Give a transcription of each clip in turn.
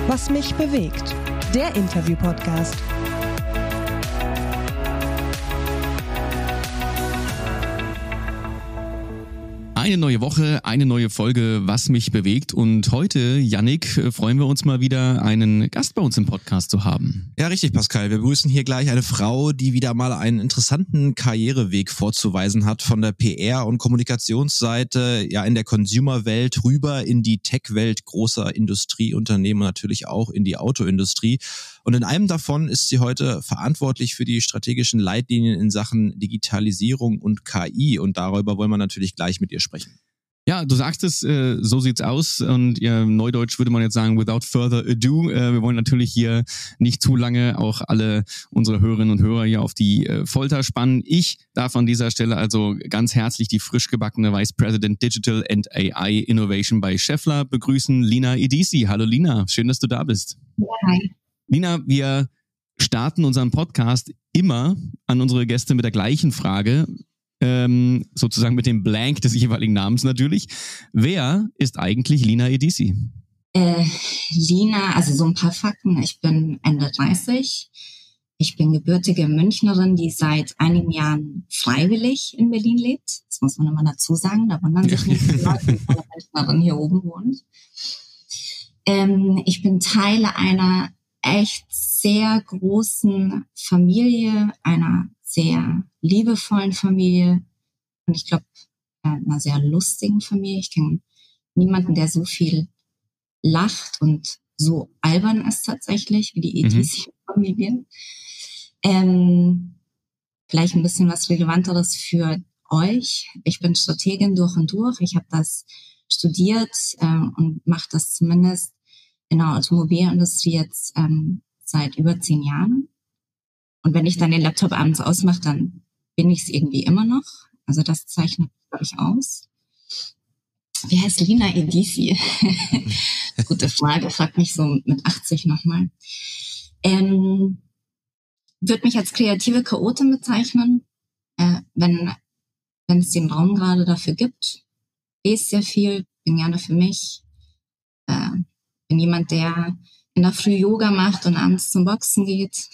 Was mich bewegt. Der Interview-Podcast. Eine neue Woche, eine neue Folge, was mich bewegt. Und heute, Yannick, freuen wir uns mal wieder, einen Gast bei uns im Podcast zu haben. Ja, richtig, Pascal. Wir begrüßen hier gleich eine Frau, die wieder mal einen interessanten Karriereweg vorzuweisen hat, von der PR- und Kommunikationsseite, ja, in der Consumer-Welt rüber in die Tech-Welt großer Industrieunternehmen und natürlich auch in die Autoindustrie. Und in einem davon ist sie heute verantwortlich für die strategischen Leitlinien in Sachen Digitalisierung und KI. Und darüber wollen wir natürlich gleich mit ihr sprechen. Ja, du sagst es, so sieht's aus. Und ja, neudeutsch würde man jetzt sagen, without further ado. Wir wollen natürlich hier nicht zu lange auch alle unsere Hörerinnen und Hörer hier auf die Folter spannen. Ich darf an dieser Stelle also ganz herzlich die frisch gebackene Vice President Digital and AI Innovation bei Schaeffler begrüßen, Lina Idisi. Hallo Lina, schön, dass du da bist. Ja, hi. Lina, wir starten unseren Podcast immer an unsere Gäste mit der gleichen Frage, sozusagen mit dem Blank des jeweiligen Namens natürlich. Wer ist eigentlich Lina Idisi? Lina, also so ein paar Fakten. Ich bin Ende 30. Ich bin gebürtige Münchnerin, die seit einigen Jahren freiwillig in Berlin lebt. Das muss man immer dazu sagen. Da wundern sich nicht die Leute, die eine Münchnerin hier oben wohnt. Ich bin Teil einer echt sehr großen Familie, einer sehr liebevollen Familie und ich glaube, einer sehr lustigen Familie. Ich kenne niemanden, der so viel lacht und so albern ist tatsächlich, wie die Idisi-Familie. Vielleicht ein bisschen was Relevanteres für euch. Ich bin Strategin durch und durch. Ich habe das studiert und mache das zumindest in der Automobilindustrie jetzt seit über 10 Jahren. Und wenn ich dann den Laptop abends ausmache, dann bin ich es irgendwie immer noch. Also das zeichnet, glaube ich, aus. Wie heißt Lina Idisi? Gute Frage, frag mich so mit 80 nochmal. Würde mich als kreative Chaotin bezeichnen, wenn es den Raum gerade dafür gibt. Lese sehr viel, bin gerne für mich. Bin jemand, der in der Früh Yoga macht und abends zum Boxen geht.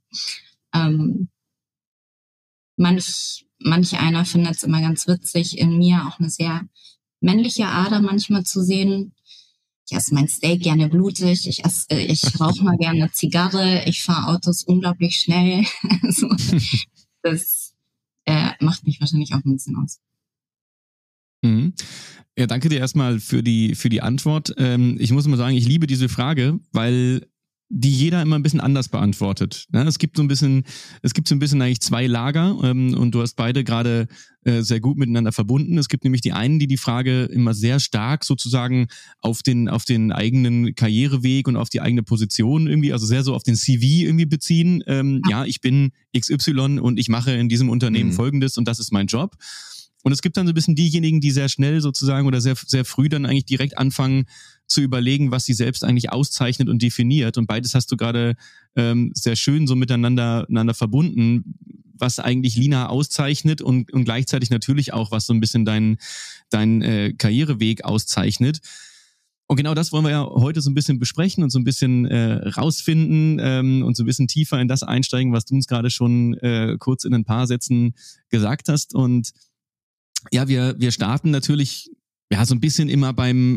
Manch einer findet es immer ganz witzig, in mir auch eine sehr männliche Ader manchmal zu sehen. Ich esse mein Steak gerne blutig, ich rauche mal gerne eine Zigarre, ich fahre Autos unglaublich schnell. Also, das macht mich wahrscheinlich auch ein bisschen aus. Mhm. Ja, danke dir erstmal für die Antwort. Ich muss mal sagen, ich liebe diese Frage, weil die jeder immer ein bisschen anders beantwortet. Ja, es gibt so ein bisschen eigentlich zwei Lager und du hast beide gerade sehr gut miteinander verbunden. Es gibt nämlich die einen, die Frage immer sehr stark sozusagen auf den eigenen Karriereweg und auf die eigene Position irgendwie, also sehr so auf den CV irgendwie beziehen. Ja, ich bin XY und ich mache in diesem Unternehmen Folgendes und das ist mein Job. Und es gibt dann so ein bisschen diejenigen, die sehr schnell sozusagen oder sehr, sehr früh dann eigentlich direkt anfangen zu überlegen, was sie selbst eigentlich auszeichnet und definiert. Und beides hast du gerade sehr schön so miteinander verbunden, was eigentlich Lina auszeichnet und gleichzeitig natürlich auch, was so ein bisschen dein Karriereweg auszeichnet. Und genau das wollen wir ja heute so ein bisschen besprechen und so ein bisschen rausfinden und so ein bisschen tiefer in das einsteigen, was du uns gerade schon kurz in ein paar Sätzen gesagt hast. Und ja, wir starten natürlich ja so ein bisschen immer beim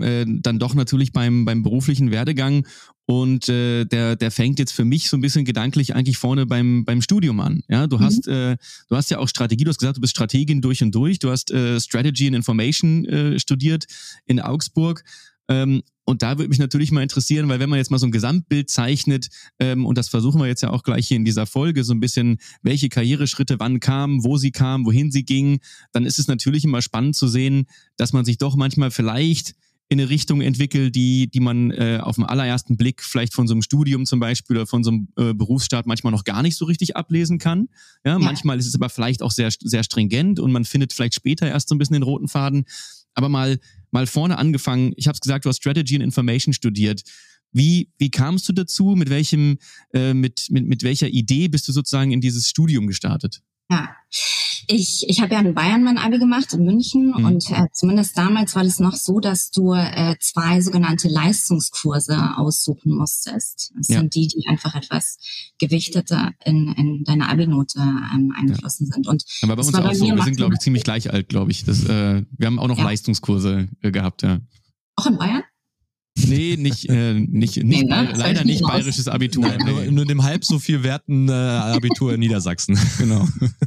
beruflichen Werdegang und der fängt jetzt für mich so ein bisschen gedanklich eigentlich vorne beim Studium an. Ja, du hast ja auch Strategie, du hast gesagt, du bist Strategin durch und durch. Du hast Strategy and Information studiert in Augsburg. Und da würde mich natürlich mal interessieren, weil wenn man jetzt mal so ein Gesamtbild zeichnet, und das versuchen wir jetzt ja auch gleich hier in dieser Folge, so ein bisschen, welche Karriereschritte wann kamen, wo sie kamen, wohin sie gingen, dann ist es natürlich immer spannend zu sehen, dass man sich doch manchmal vielleicht in eine Richtung entwickelt, die man auf den allerersten Blick vielleicht von so einem Studium zum Beispiel oder von so einem Berufsstart manchmal noch gar nicht so richtig ablesen kann. Ja, manchmal ist es aber vielleicht auch sehr, sehr stringent und man findet vielleicht später erst so ein bisschen den roten Faden. Aber mal vorne angefangen, ich habe es gesagt, du hast Strategy and Information studiert. Wie kamst du dazu? Mit welcher Idee bist du sozusagen in dieses Studium gestartet? Ja. Ich habe ja in Bayern mein Abi gemacht, in München, und zumindest damals war das noch so, dass du 2 sogenannte Leistungskurse aussuchen musstest. Das sind die einfach etwas gewichteter in deine Abi-Note eingeflossen sind. Und aber bei uns auch so. Wir sind, glaube ich, ziemlich gleich alt, glaube ich. Wir haben auch noch Leistungskurse gehabt, ja. Auch in Bayern? Nee, leider nicht bayerisches Abitur. Nein, nur dem halb so viel werten Abitur in Niedersachsen. Genau.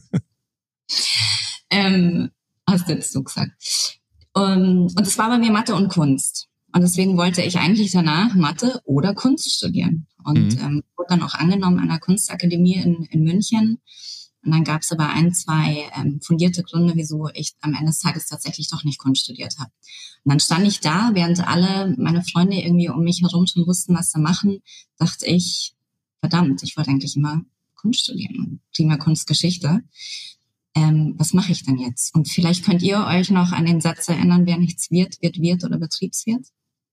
Hast du jetzt so gesagt. Und es war bei mir Mathe und Kunst. Und deswegen wollte ich eigentlich danach Mathe oder Kunst studieren. Und wurde dann auch angenommen an der Kunstakademie in München. Und dann gab es aber 2 fundierte Gründe, wieso ich am Ende des Tages tatsächlich doch nicht Kunst studiert habe. Und dann stand ich da, während alle meine Freunde irgendwie um mich herum schon wussten, was sie machen, dachte ich, verdammt, ich wollte eigentlich immer Kunst studieren und primär Kunstgeschichte. Was mache ich denn jetzt? Und vielleicht könnt ihr euch noch an den Satz erinnern, wer nichts wird, wird Wirt oder Betriebswirt.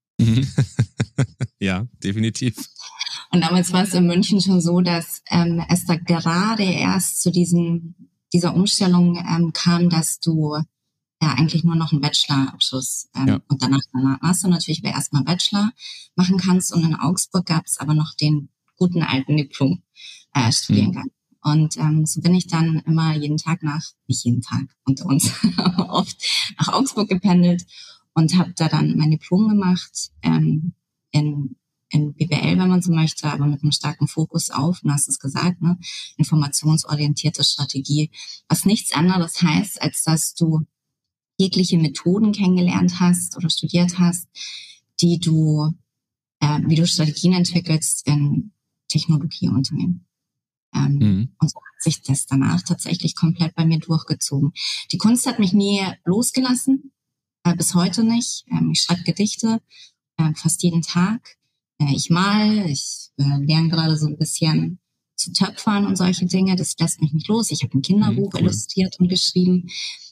Ja, definitiv. Und damals war es in München schon so, dass es da gerade erst zu dieser Umstellung kam, dass du eigentlich nur noch einen Bachelorabschluss und danach Master natürlich erstmal Bachelor machen kannst. Und in Augsburg gab es aber noch den guten alten Diplom-Studiengang. Und so bin ich dann immer nicht jeden Tag unter uns, aber oft nach Augsburg gependelt und habe da dann mein Diplom gemacht in BWL, wenn man so möchte, aber mit einem starken Fokus auf, du hast es gesagt, ne, informationsorientierte Strategie, was nichts anderes heißt, als dass du jegliche Methoden kennengelernt hast oder studiert hast, wie du Strategien entwickelst in Technologieunternehmen. Und so hat sich das danach tatsächlich komplett bei mir durchgezogen. Die Kunst hat mich nie losgelassen, bis heute nicht. Ich schreibe Gedichte fast jeden Tag. Ich male, ich lerne gerade so ein bisschen zu töpfern und solche Dinge. Das lässt mich nicht los. Ich habe ein Kinderbuch illustriert und geschrieben.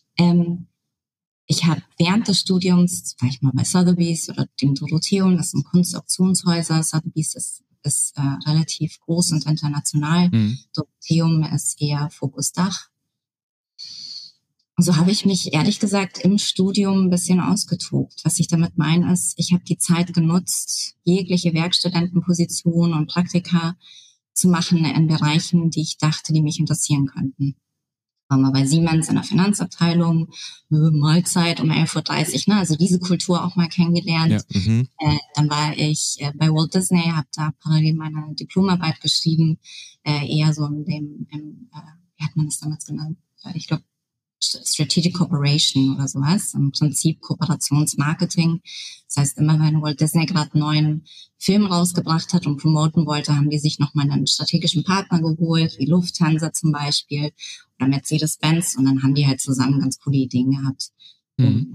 Ich habe während des Studiums, war ich mal bei Sotheby's oder dem Dorotheum, das sind Kunstauktionshäuser. Sotheby's ist relativ groß und international. Dorotheum ist eher Fokus Dach. Und so habe ich mich ehrlich gesagt im Studium ein bisschen ausgetobt. Was ich damit meine ist, ich habe die Zeit genutzt, jegliche Werkstudentenpositionen und Praktika zu machen in Bereichen, die ich dachte, die mich interessieren könnten. War mal bei Siemens in der Finanzabteilung, Mahlzeit um 11:30 Uhr, ne? Also diese Kultur auch mal kennengelernt. Ja, dann war ich bei Walt Disney, habe da parallel meine Diplomarbeit geschrieben, eher so wie hat man das damals genannt? Ich glaube, Strategic Cooperation oder sowas, im Prinzip Kooperationsmarketing. Das heißt, immer wenn Walt Disney gerade einen neuen Film rausgebracht hat und promoten wollte, haben die sich nochmal einen strategischen Partner geholt, wie Lufthansa zum Beispiel oder Mercedes-Benz, und dann haben die halt zusammen ganz coole Ideen gehabt, um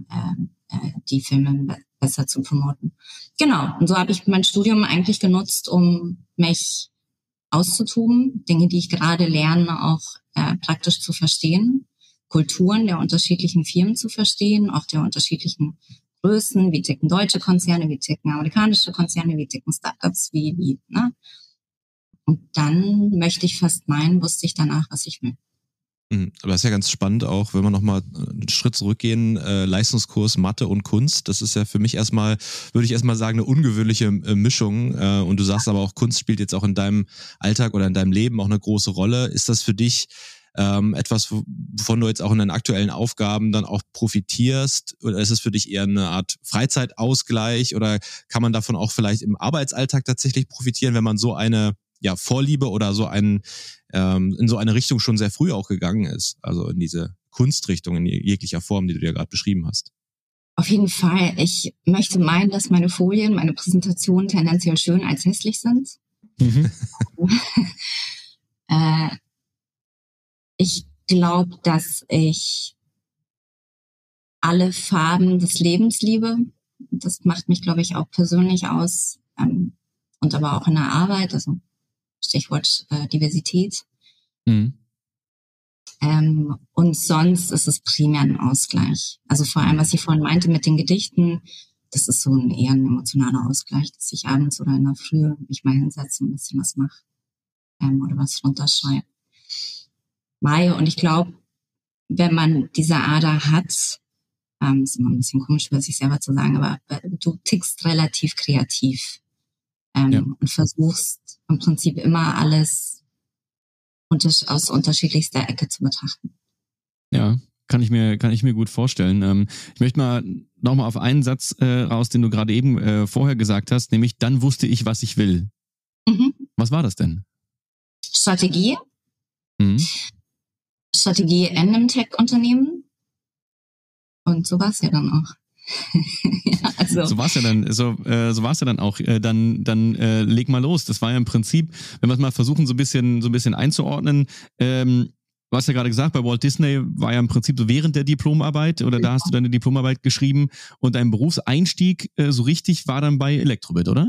die Filme besser zu promoten. Genau, und so habe ich mein Studium eigentlich genutzt, um mich auszutoben, Dinge, die ich gerade lerne, auch praktisch zu verstehen, Kulturen der unterschiedlichen Firmen zu verstehen, auch der unterschiedlichen Größen, wie ticken deutsche Konzerne, wie ticken amerikanische Konzerne, wie ticken Startups, ne? Und dann möchte ich fast meinen, wusste ich danach, was ich will. Aber das ist ja ganz spannend auch, wenn wir nochmal einen Schritt zurückgehen, Leistungskurs Mathe und Kunst, das ist ja für mich würde ich erstmal sagen, eine ungewöhnliche Mischung, und du sagst aber auch, Kunst spielt jetzt auch in deinem Alltag oder in deinem Leben auch eine große Rolle. Ist das für dich etwas, wovon du jetzt auch in deinen aktuellen Aufgaben dann auch profitierst, oder ist es für dich eher eine Art Freizeitausgleich, oder kann man davon auch vielleicht im Arbeitsalltag tatsächlich profitieren, wenn man so eine Vorliebe oder so in so eine Richtung schon sehr früh auch gegangen ist, also in diese Kunstrichtung in jeglicher Form, die du dir gerade beschrieben hast? Auf jeden Fall. Ich möchte meinen, dass meine Folien, meine Präsentationen tendenziell schön als hässlich sind. Ich glaube, dass ich alle Farben des Lebens liebe. Das macht mich, glaube ich, auch persönlich aus, und aber auch in der Arbeit, also Stichwort Diversität. Und sonst ist es primär ein Ausgleich. Also vor allem, was ich vorhin meinte mit den Gedichten, das ist so eher ein emotionaler Ausgleich, dass ich abends oder in der Früh mich mal hinsetze und ein bisschen was mache oder was runterschreibe. Und ich glaube, wenn man diese Ader hat, ist immer ein bisschen komisch für sich selber zu sagen, aber du tickst relativ kreativ und versuchst im Prinzip immer alles aus unterschiedlichster Ecke zu betrachten. Ja, kann ich mir gut vorstellen. Ich möchte mal nochmal auf einen Satz raus, den du gerade eben vorher gesagt hast, nämlich dann wusste ich, was ich will. Mhm. Was war das denn? Strategie. Mhm. Strategie in einem Tech-Unternehmen. Und so war es ja dann auch. Ja, also. So war es ja dann auch. Dann leg mal los. Das war ja im Prinzip, wenn wir es mal versuchen, so ein bisschen einzuordnen. Du hast ja gerade gesagt, bei Walt Disney war ja im Prinzip so während der Diplomarbeit oder da hast du deine Diplomarbeit geschrieben und dein Berufseinstieg so richtig war dann bei Elektrobit, oder?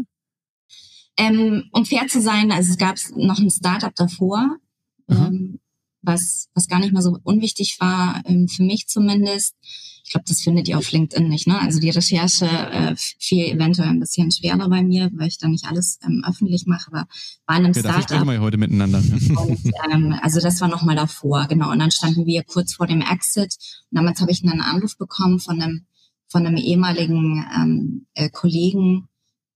Um fair zu sein, also es gab noch ein Startup davor, was gar nicht mehr so unwichtig war, für mich zumindest. Ich glaube, das findet ihr auf LinkedIn nicht, ne? Also die Recherche fiel eventuell ein bisschen schwerer bei mir, weil ich da nicht alles öffentlich mache, aber bei einem Startup. Dafür sprechen wir ja heute miteinander. Und, also das war noch mal davor, genau. Und dann standen wir kurz vor dem Exit. Und damals habe ich einen Anruf bekommen von einem ehemaligen Kollegen,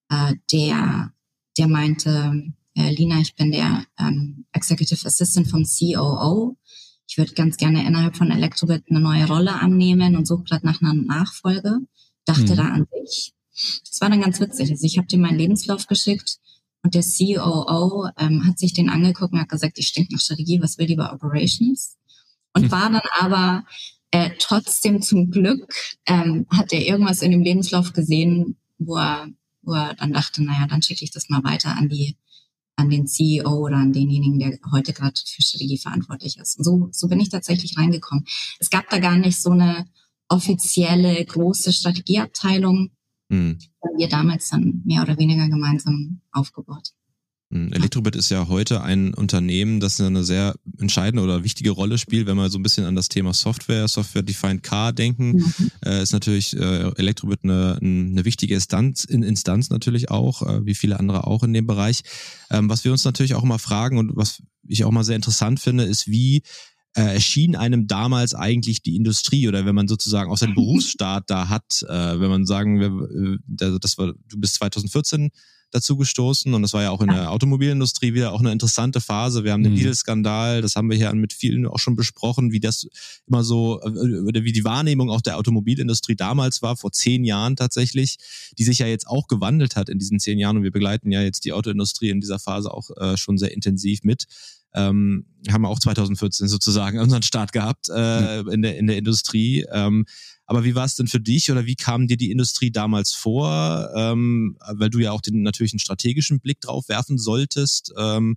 der meinte, Lina, ich bin der Executive Assistant vom COO. Ich würde ganz gerne innerhalb von Elektrobit eine neue Rolle annehmen und suche gerade nach einer Nachfolge. Dachte da an dich. Das war dann ganz witzig. Also ich habe dir meinen Lebenslauf geschickt und der COO hat sich den angeguckt und hat gesagt, ich stinke nach Strategie, was will die bei Operations? Und war dann aber trotzdem zum Glück, hat er irgendwas in dem Lebenslauf gesehen, wo er dann dachte, naja, dann schicke ich das mal weiter an den CEO oder an denjenigen, der heute gerade für Strategie verantwortlich ist. Und so bin ich tatsächlich reingekommen. Es gab da gar nicht so eine offizielle große Strategieabteilung, die wir damals dann mehr oder weniger gemeinsam aufgebaut. Elektrobit ist ja heute ein Unternehmen, das eine sehr entscheidende oder wichtige Rolle spielt, wenn wir so ein bisschen an das Thema Software-Defined Car denken. Ist natürlich Elektrobit eine wichtige Instanz natürlich auch, wie viele andere auch in dem Bereich. Was wir uns natürlich auch immer fragen und was ich auch mal sehr interessant finde, ist, wie erschien einem damals eigentlich die Industrie oder wenn man sozusagen auch seinen Berufsstart da hat, wenn man sagen, du bist 2014 dazu gestoßen und das war ja auch in der Automobilindustrie wieder auch eine interessante Phase. Wir haben den Dieselskandal, das haben wir hier mit vielen auch schon besprochen, wie das immer so, oder wie die Wahrnehmung auch der Automobilindustrie damals war, vor 10 Jahren tatsächlich, die sich ja jetzt auch gewandelt hat in diesen 10 Jahren und wir begleiten ja jetzt die Autoindustrie in dieser Phase auch schon sehr intensiv mit. Haben wir auch 2014 sozusagen unseren Start gehabt in der Industrie. Aber wie war es denn für dich oder wie kam dir die Industrie damals vor? Weil du ja auch natürlich einen strategischen Blick drauf werfen solltest.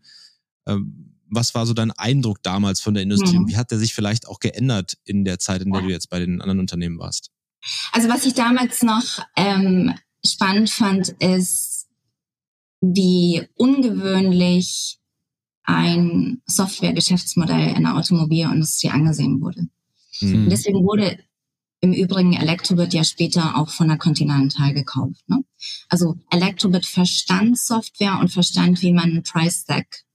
Was war so dein Eindruck damals von der Industrie und wie hat der sich vielleicht auch geändert in der Zeit, in der du jetzt bei den anderen Unternehmen warst? Also was ich damals noch spannend fand, ist, wie ungewöhnlich ein Software-Geschäftsmodell in der Automobilindustrie angesehen wurde. Und deswegen wurde im Übrigen Elektrobit ja später auch von der Continental gekauft. Ne? Also Elektrobit verstand Software und verstand, wie man einen Price-Stack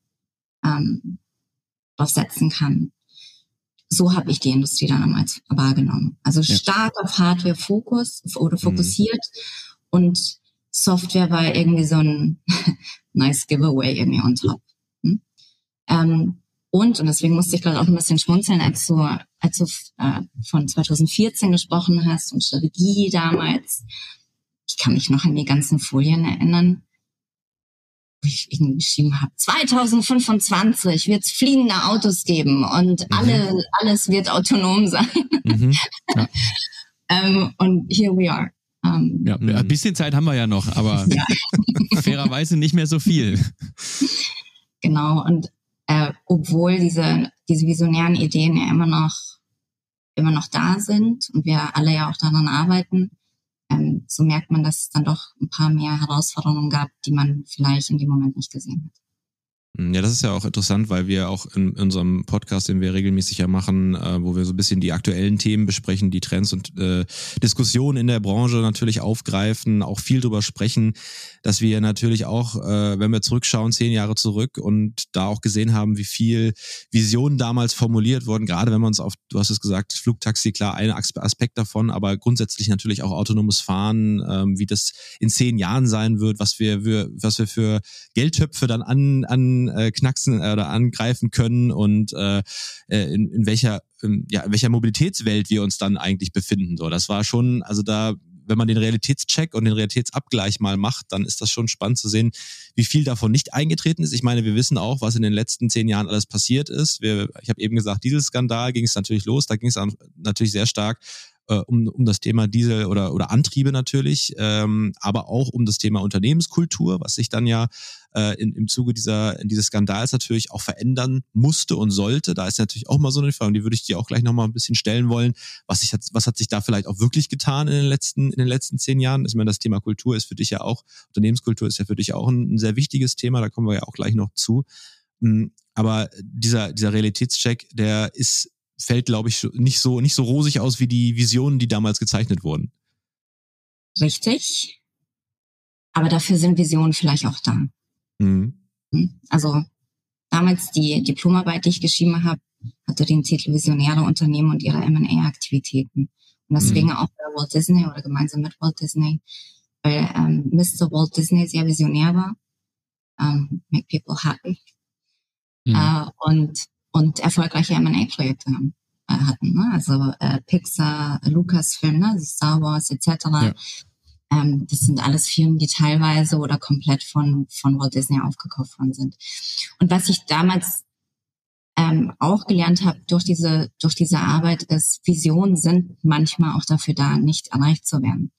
draufsetzen kann. So habe ich die Industrie dann damals wahrgenommen. Also stark auf Hardware fokussiert und Software war irgendwie so ein nice Giveaway irgendwie on top. Und deswegen musste ich gerade auch ein bisschen schmunzeln, als du von 2014 gesprochen hast und Strategie damals. Ich kann mich noch an die ganzen Folien erinnern, wo ich irgendwie geschrieben habe, 2025 wird es fliegende Autos geben und alles wird autonom sein. Und here we are. Ein bisschen Zeit haben wir ja noch, aber fairerweise nicht mehr so viel. Genau, und obwohl diese visionären Ideen ja immer noch da sind und wir alle ja auch daran arbeiten, so merkt man, dass es dann doch ein paar mehr Herausforderungen gab, die man vielleicht in dem Moment nicht gesehen hat. Ja, das ist ja auch interessant, weil wir auch in unserem Podcast, den wir regelmäßig ja machen, wo wir so ein bisschen die aktuellen Themen besprechen, die Trends und Diskussionen in der Branche natürlich aufgreifen, auch viel drüber sprechen, dass wir natürlich auch, wenn wir zurückschauen, 10 Jahre zurück und da auch gesehen haben, wie viel Visionen damals formuliert wurden, gerade wenn man es auf, du hast es gesagt, Flugtaxi, klar, ein Aspekt davon, aber grundsätzlich natürlich auch autonomes Fahren, wie das in 10 Jahren sein wird, was wir für Geldtöpfe dann an knacksen oder angreifen können und in welcher Mobilitätswelt wir uns dann eigentlich befinden. So, das war schon, also da, wenn man den Realitätscheck und den Realitätsabgleich mal macht, dann ist das schon spannend zu sehen, wie viel davon nicht eingetreten ist. Ich meine, wir wissen auch, was in den letzten 10 Jahren alles passiert ist. Ich habe eben gesagt, Dieselskandal ging es natürlich los. Da ging es natürlich sehr stark um das Thema Diesel oder Antriebe natürlich, aber auch um das Thema Unternehmenskultur, was sich dann ja im Zuge dieses Skandals natürlich auch verändern musste und sollte. Da ist natürlich auch mal so eine Frage, und die würde ich dir auch gleich nochmal ein bisschen stellen wollen. Was hat sich da vielleicht auch wirklich getan in den letzten 10 Jahren? Ich meine, das Thema Kultur ist für dich ja auch, Unternehmenskultur ist ja für dich auch ein sehr wichtiges Thema, da kommen wir ja auch gleich noch zu. Aber dieser Realitätscheck, fällt, glaube ich, nicht so rosig aus wie die Visionen, die damals gezeichnet wurden. Richtig. Aber dafür sind Visionen vielleicht auch da. Mhm. Also damals die Diplomarbeit, die ich geschrieben habe, hatte den Titel Visionäre Unternehmen und ihre M&A-Aktivitäten. Und deswegen auch bei Walt Disney oder gemeinsam mit Walt Disney, weil Mr. Walt Disney sehr visionär war. Make people happy. Und erfolgreiche M&A-Projekte hatten. Ne? Also Pixar, Lucasfilm, ne? Star Wars etc. Ja. Das sind alles Firmen, die teilweise oder komplett von Walt Disney aufgekauft worden sind. Und was ich damals auch gelernt habe durch diese Arbeit ist, Visionen sind manchmal auch dafür da, nicht erreicht zu werden.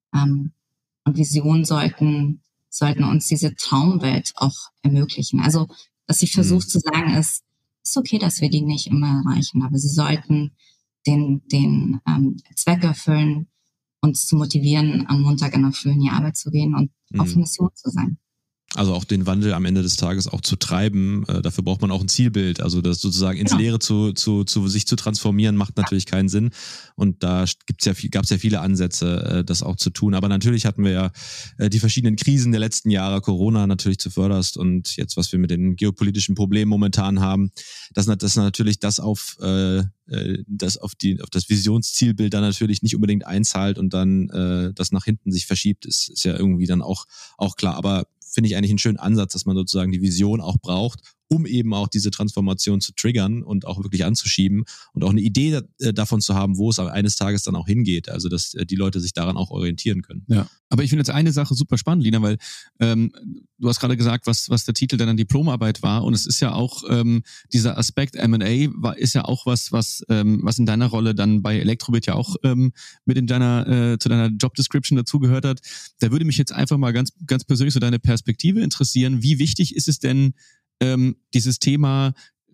Und Visionen sollten uns diese Traumwelt auch ermöglichen. Also was ich versuche zu sagen ist okay, dass wir die nicht immer erreichen, aber sie sollten den Zweck erfüllen, uns zu motivieren, am Montag in der Früh in die Arbeit zu gehen und auf Mission zu sein. Also auch den Wandel am Ende des Tages auch zu treiben, dafür braucht man auch ein Zielbild. Also das sozusagen ins Leere zu sich zu transformieren, macht natürlich keinen Sinn. Und da gab's ja viele Ansätze, das auch zu tun. Aber natürlich hatten wir ja die verschiedenen Krisen der letzten Jahre, Corona natürlich zuvörderst und jetzt, was wir mit den geopolitischen Problemen momentan haben, dass natürlich das auf das Visionszielbild dann natürlich nicht unbedingt einzahlt und dann das nach hinten sich verschiebt, ist ja irgendwie dann auch klar. Aber finde ich eigentlich einen schönen Ansatz, dass man sozusagen die Vision auch braucht, um eben auch diese Transformation zu triggern und auch wirklich anzuschieben und auch eine Idee davon zu haben, wo es eines Tages dann auch hingeht. Also, dass die Leute sich daran auch orientieren können. Ja, aber ich finde jetzt eine Sache super spannend, Lina, weil du hast gerade gesagt, was der Titel deiner Diplomarbeit war, und es ist ja auch dieser Aspekt M&A ist ja auch was in deiner Rolle dann bei Elektrobit ja auch mit in zu deiner Job Description dazugehört hat. Da würde mich jetzt einfach mal ganz ganz persönlich so deine Perspektive interessieren. Wie wichtig ist es denn, dieses Thema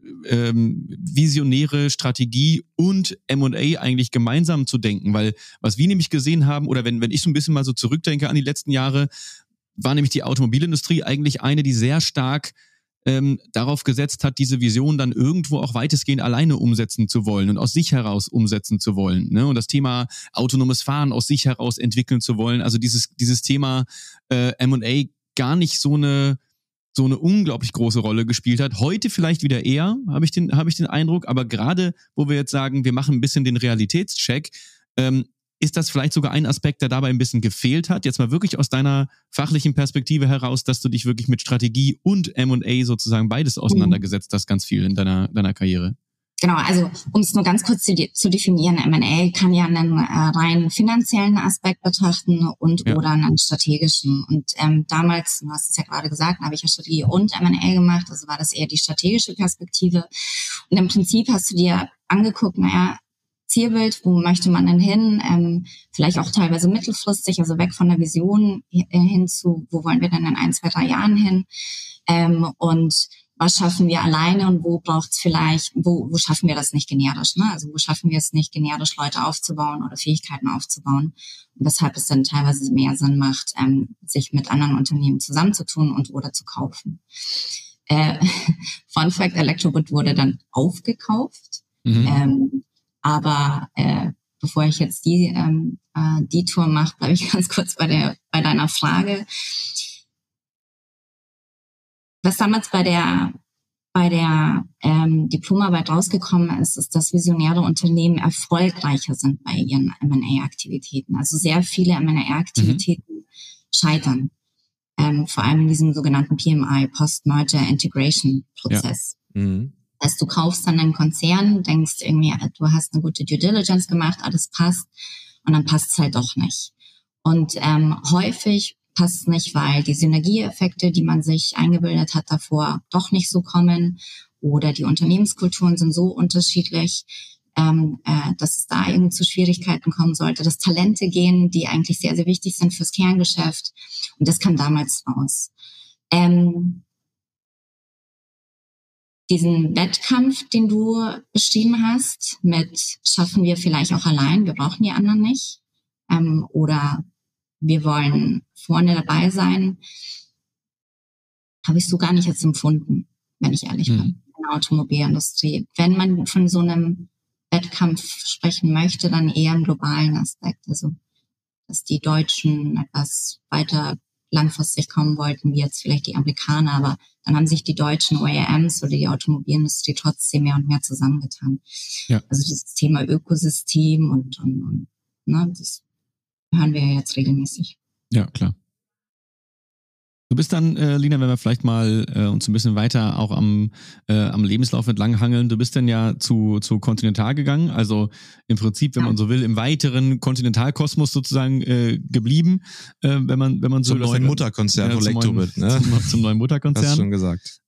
visionäre Strategie und M&A eigentlich gemeinsam zu denken, weil was wir nämlich gesehen haben, oder wenn ich so ein bisschen mal so zurückdenke an die letzten Jahre, war nämlich die Automobilindustrie eigentlich eine, die sehr stark darauf gesetzt hat, diese Vision dann irgendwo auch weitestgehend alleine umsetzen zu wollen und aus sich heraus umsetzen zu wollen, ne? Und das Thema autonomes Fahren aus sich heraus entwickeln zu wollen, also dieses Thema M&A gar nicht so eine unglaublich große Rolle gespielt hat. Heute vielleicht wieder eher, habe ich den Eindruck, aber gerade, wo wir jetzt sagen, wir machen ein bisschen den Realitätscheck, ist das vielleicht sogar ein Aspekt, der dabei ein bisschen gefehlt hat? Jetzt mal wirklich aus deiner fachlichen Perspektive heraus, dass du dich wirklich mit Strategie und M&A sozusagen beides auseinandergesetzt hast, ganz viel in deiner Karriere. Genau, also um es nur ganz kurz zu definieren, M&A kann ja einen rein finanziellen Aspekt betrachten oder einen strategischen. Und damals, du hast es ja gerade gesagt, habe ich ja Strategie und M&A gemacht, also war das eher die strategische Perspektive. Und im Prinzip hast du dir angeguckt, Zielbild, wo möchte man denn hin? Vielleicht auch teilweise mittelfristig, also weg von der Vision hin zu, wo wollen wir denn in 1, 2, 3 Jahren hin? Und was schaffen wir alleine und wo braucht's vielleicht, wo schaffen wir das nicht generisch, ne? Also wo schaffen wir es nicht generisch, Leute aufzubauen oder Fähigkeiten aufzubauen? Und weshalb es dann teilweise mehr Sinn macht, sich mit anderen Unternehmen zusammenzutun und oder zu kaufen. Fun Fact, Elektrobit wurde dann aufgekauft. Aber bevor ich jetzt die Tour mache, bleibe ich ganz kurz bei deiner Frage. Was damals bei der Diplomarbeit rausgekommen ist, ist, dass visionäre Unternehmen erfolgreicher sind bei ihren M&A-Aktivitäten. Also sehr viele M&A-Aktivitäten scheitern. Vor allem in diesem sogenannten PMI, Post-Merger-Integration-Prozess. Also du kaufst dann einen Konzern, denkst irgendwie, du hast eine gute Due Diligence gemacht, alles passt, und dann passt es halt doch nicht. Und häufig passt es nicht, weil die Synergieeffekte, die man sich eingebildet hat davor, doch nicht so kommen, oder die Unternehmenskulturen sind so unterschiedlich, dass es da irgendwie zu Schwierigkeiten kommen sollte, dass Talente gehen, die eigentlich sehr, sehr wichtig sind fürs Kerngeschäft. Und das kam damals raus. Diesen Wettkampf, den du beschrieben hast, mit schaffen wir vielleicht auch allein, wir brauchen die anderen nicht, oder wir wollen vorne dabei sein, habe ich so gar nicht jetzt empfunden, wenn ich ehrlich bin, in der Automobilindustrie. Wenn man von so einem Wettkampf sprechen möchte, dann eher im globalen Aspekt, also dass die Deutschen etwas weiter langfristig kommen wollten, wie jetzt vielleicht die Amerikaner, aber dann haben sich die deutschen OEMs oder die Automobilindustrie trotzdem mehr und mehr zusammengetan. Ja. Also dieses Thema Ökosystem und ne, das hören wir ja jetzt regelmäßig. Ja, klar. Du bist dann, Lina, wenn wir vielleicht mal uns ein bisschen weiter auch am Lebenslauf entlang hangeln, du bist dann ja zu Continental gegangen, also im Prinzip, wenn man so will, im weiteren Kontinentalkosmos sozusagen geblieben, wenn man so zum neuen Mutterkonzern von Elektrobit, ne? Zum neuen Mutterkonzern. Hast du schon gesagt.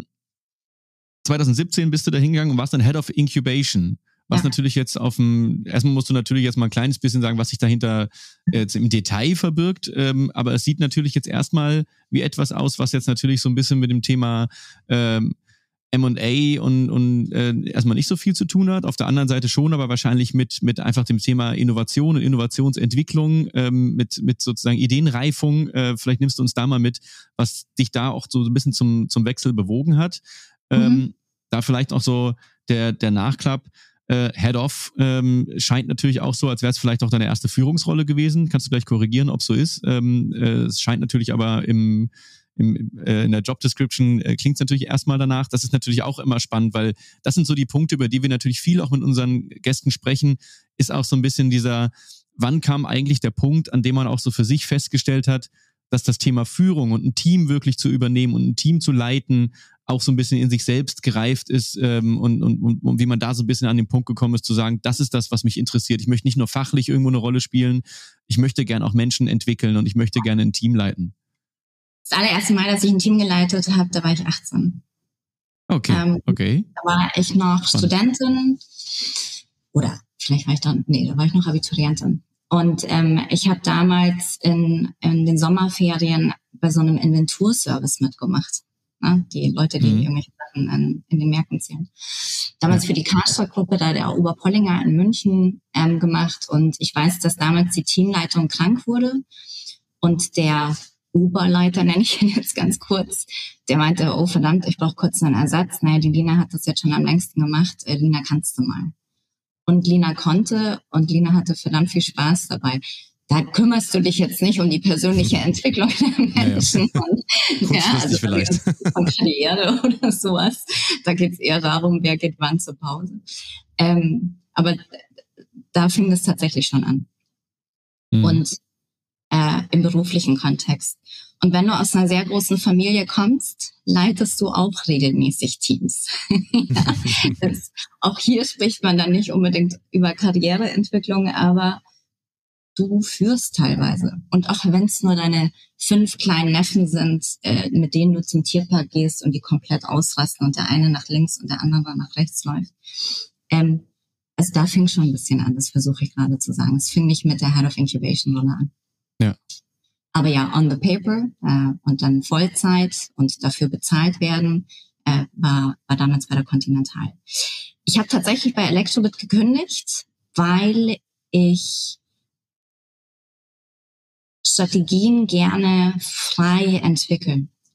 2017 bist du da hingegangen und warst dann Head of Incubation. Was natürlich jetzt erstmal musst du natürlich jetzt mal ein kleines bisschen sagen, was sich dahinter jetzt im Detail verbirgt, aber es sieht natürlich jetzt erstmal wie etwas aus, was jetzt natürlich so ein bisschen mit dem Thema M&A und erstmal nicht so viel zu tun hat. Auf der anderen Seite schon, aber wahrscheinlich mit einfach dem Thema Innovation und Innovationsentwicklung, mit sozusagen Ideenreifung. Vielleicht nimmst du uns da mal mit, was dich da auch so ein bisschen zum Wechsel bewogen hat. Da vielleicht auch so der Nachklapp. Head-Off scheint natürlich auch so, als wäre es vielleicht auch deine erste Führungsrolle gewesen. Kannst du gleich korrigieren, ob es so ist. Es scheint natürlich aber in der Job-Description klingt es natürlich erstmal danach. Das ist natürlich auch immer spannend, weil das sind so die Punkte, über die wir natürlich viel auch mit unseren Gästen sprechen, ist auch so ein bisschen wann kam eigentlich der Punkt, an dem man auch so für sich festgestellt hat, dass das Thema Führung und ein Team wirklich zu übernehmen und ein Team zu leiten auch so ein bisschen in sich selbst gereift ist und wie man da so ein bisschen an den Punkt gekommen ist, zu sagen, das ist das, was mich interessiert. Ich möchte nicht nur fachlich irgendwo eine Rolle spielen, ich möchte gerne auch Menschen entwickeln und ich möchte gerne ein Team leiten. Das allererste Mal, dass ich ein Team geleitet habe, da war ich 18. Okay. Da war ich noch Studentin oder vielleicht war ich da war ich noch Abiturientin. Und ich habe damals in den Sommerferien bei so einem Inventurservice mitgemacht. Ne? Die Leute, die irgendwelche Sachen in den Märkten zählen. Damals für die Karstadt-Gruppe, da der Oberpollinger in München gemacht. Und ich weiß, dass damals die Teamleitung krank wurde. Und der Oberleiter, nenne ich ihn jetzt ganz kurz, der meinte, oh verdammt, ich brauche kurz einen Ersatz. Naja, die Lina hat das jetzt schon am längsten gemacht. Lina, kannst du mal. Und Lina konnte und Lina hatte verdammt viel Spaß dabei. Da kümmerst du dich jetzt nicht um die persönliche Entwicklung der Menschen. Also vielleicht. Von Karriere oder sowas. Da geht es eher darum, wer geht wann zur Pause. Aber da fing es tatsächlich schon an. Und im beruflichen Kontext. Und wenn du aus einer sehr großen Familie kommst, leitest du auch regelmäßig Teams. Auch hier spricht man dann nicht unbedingt über Karriereentwicklung, aber du führst teilweise. Und auch wenn es nur deine 5 kleinen Neffen sind, mit denen du zum Tierpark gehst und die komplett ausrasten und der eine nach links und der andere nach rechts läuft. Also da fing schon ein bisschen an, das versuche ich gerade zu sagen. Es fing nicht mit der Head of Incubation Rolle an. Ja. Aber ja, on the paper und dann Vollzeit und dafür bezahlt werden, war damals bei der Continental. Ich habe tatsächlich bei Elektrobit gekündigt, weil ich Strategien gerne frei entwickle.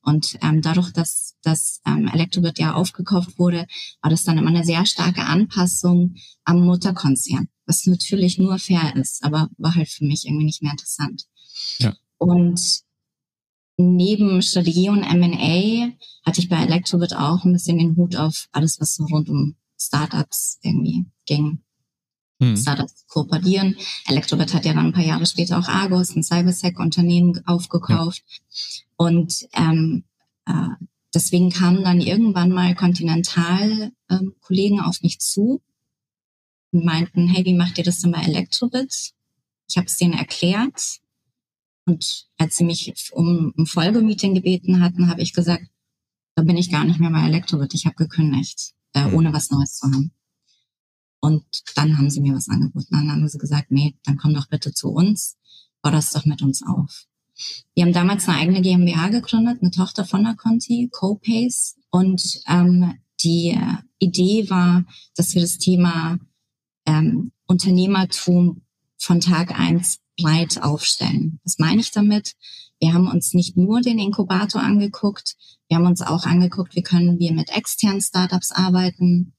Und dadurch, dass Electrobit ja aufgekauft wurde, war das dann immer eine sehr starke Anpassung am Mutterkonzern, was natürlich nur fair ist, aber war halt für mich irgendwie nicht mehr interessant. Ja. Und neben Strategie und M&A hatte ich bei Electrobit auch ein bisschen den Hut auf alles, was so rund um Startups irgendwie ging. Startups kooperieren. Electrobit hat ja dann ein paar Jahre später auch Argos, ein Cybersec-Unternehmen, aufgekauft. Ja. Und deswegen kamen dann irgendwann mal Continental-Kollegen auf mich zu und meinten, hey, wie macht ihr das denn bei Electrobit? Ich habe es denen erklärt. Und als sie mich um ein Folgemeeting gebeten hatten, habe ich gesagt, da bin ich gar nicht mehr bei Electrobit. Ich habe gekündigt, ohne was Neues zu haben. Und dann haben sie mir was angeboten. Dann haben sie gesagt, nee, dann komm doch bitte zu uns, bau das doch mit uns auf. Wir haben damals eine eigene GmbH gegründet, eine Tochter von der Conti, CoPace. Und die Idee war, dass wir das Thema Unternehmertum von Tag 1 breit aufstellen. Was meine ich damit? Wir haben uns nicht nur den Inkubator angeguckt, wir haben uns auch angeguckt, wie können wir mit externen Startups arbeiten.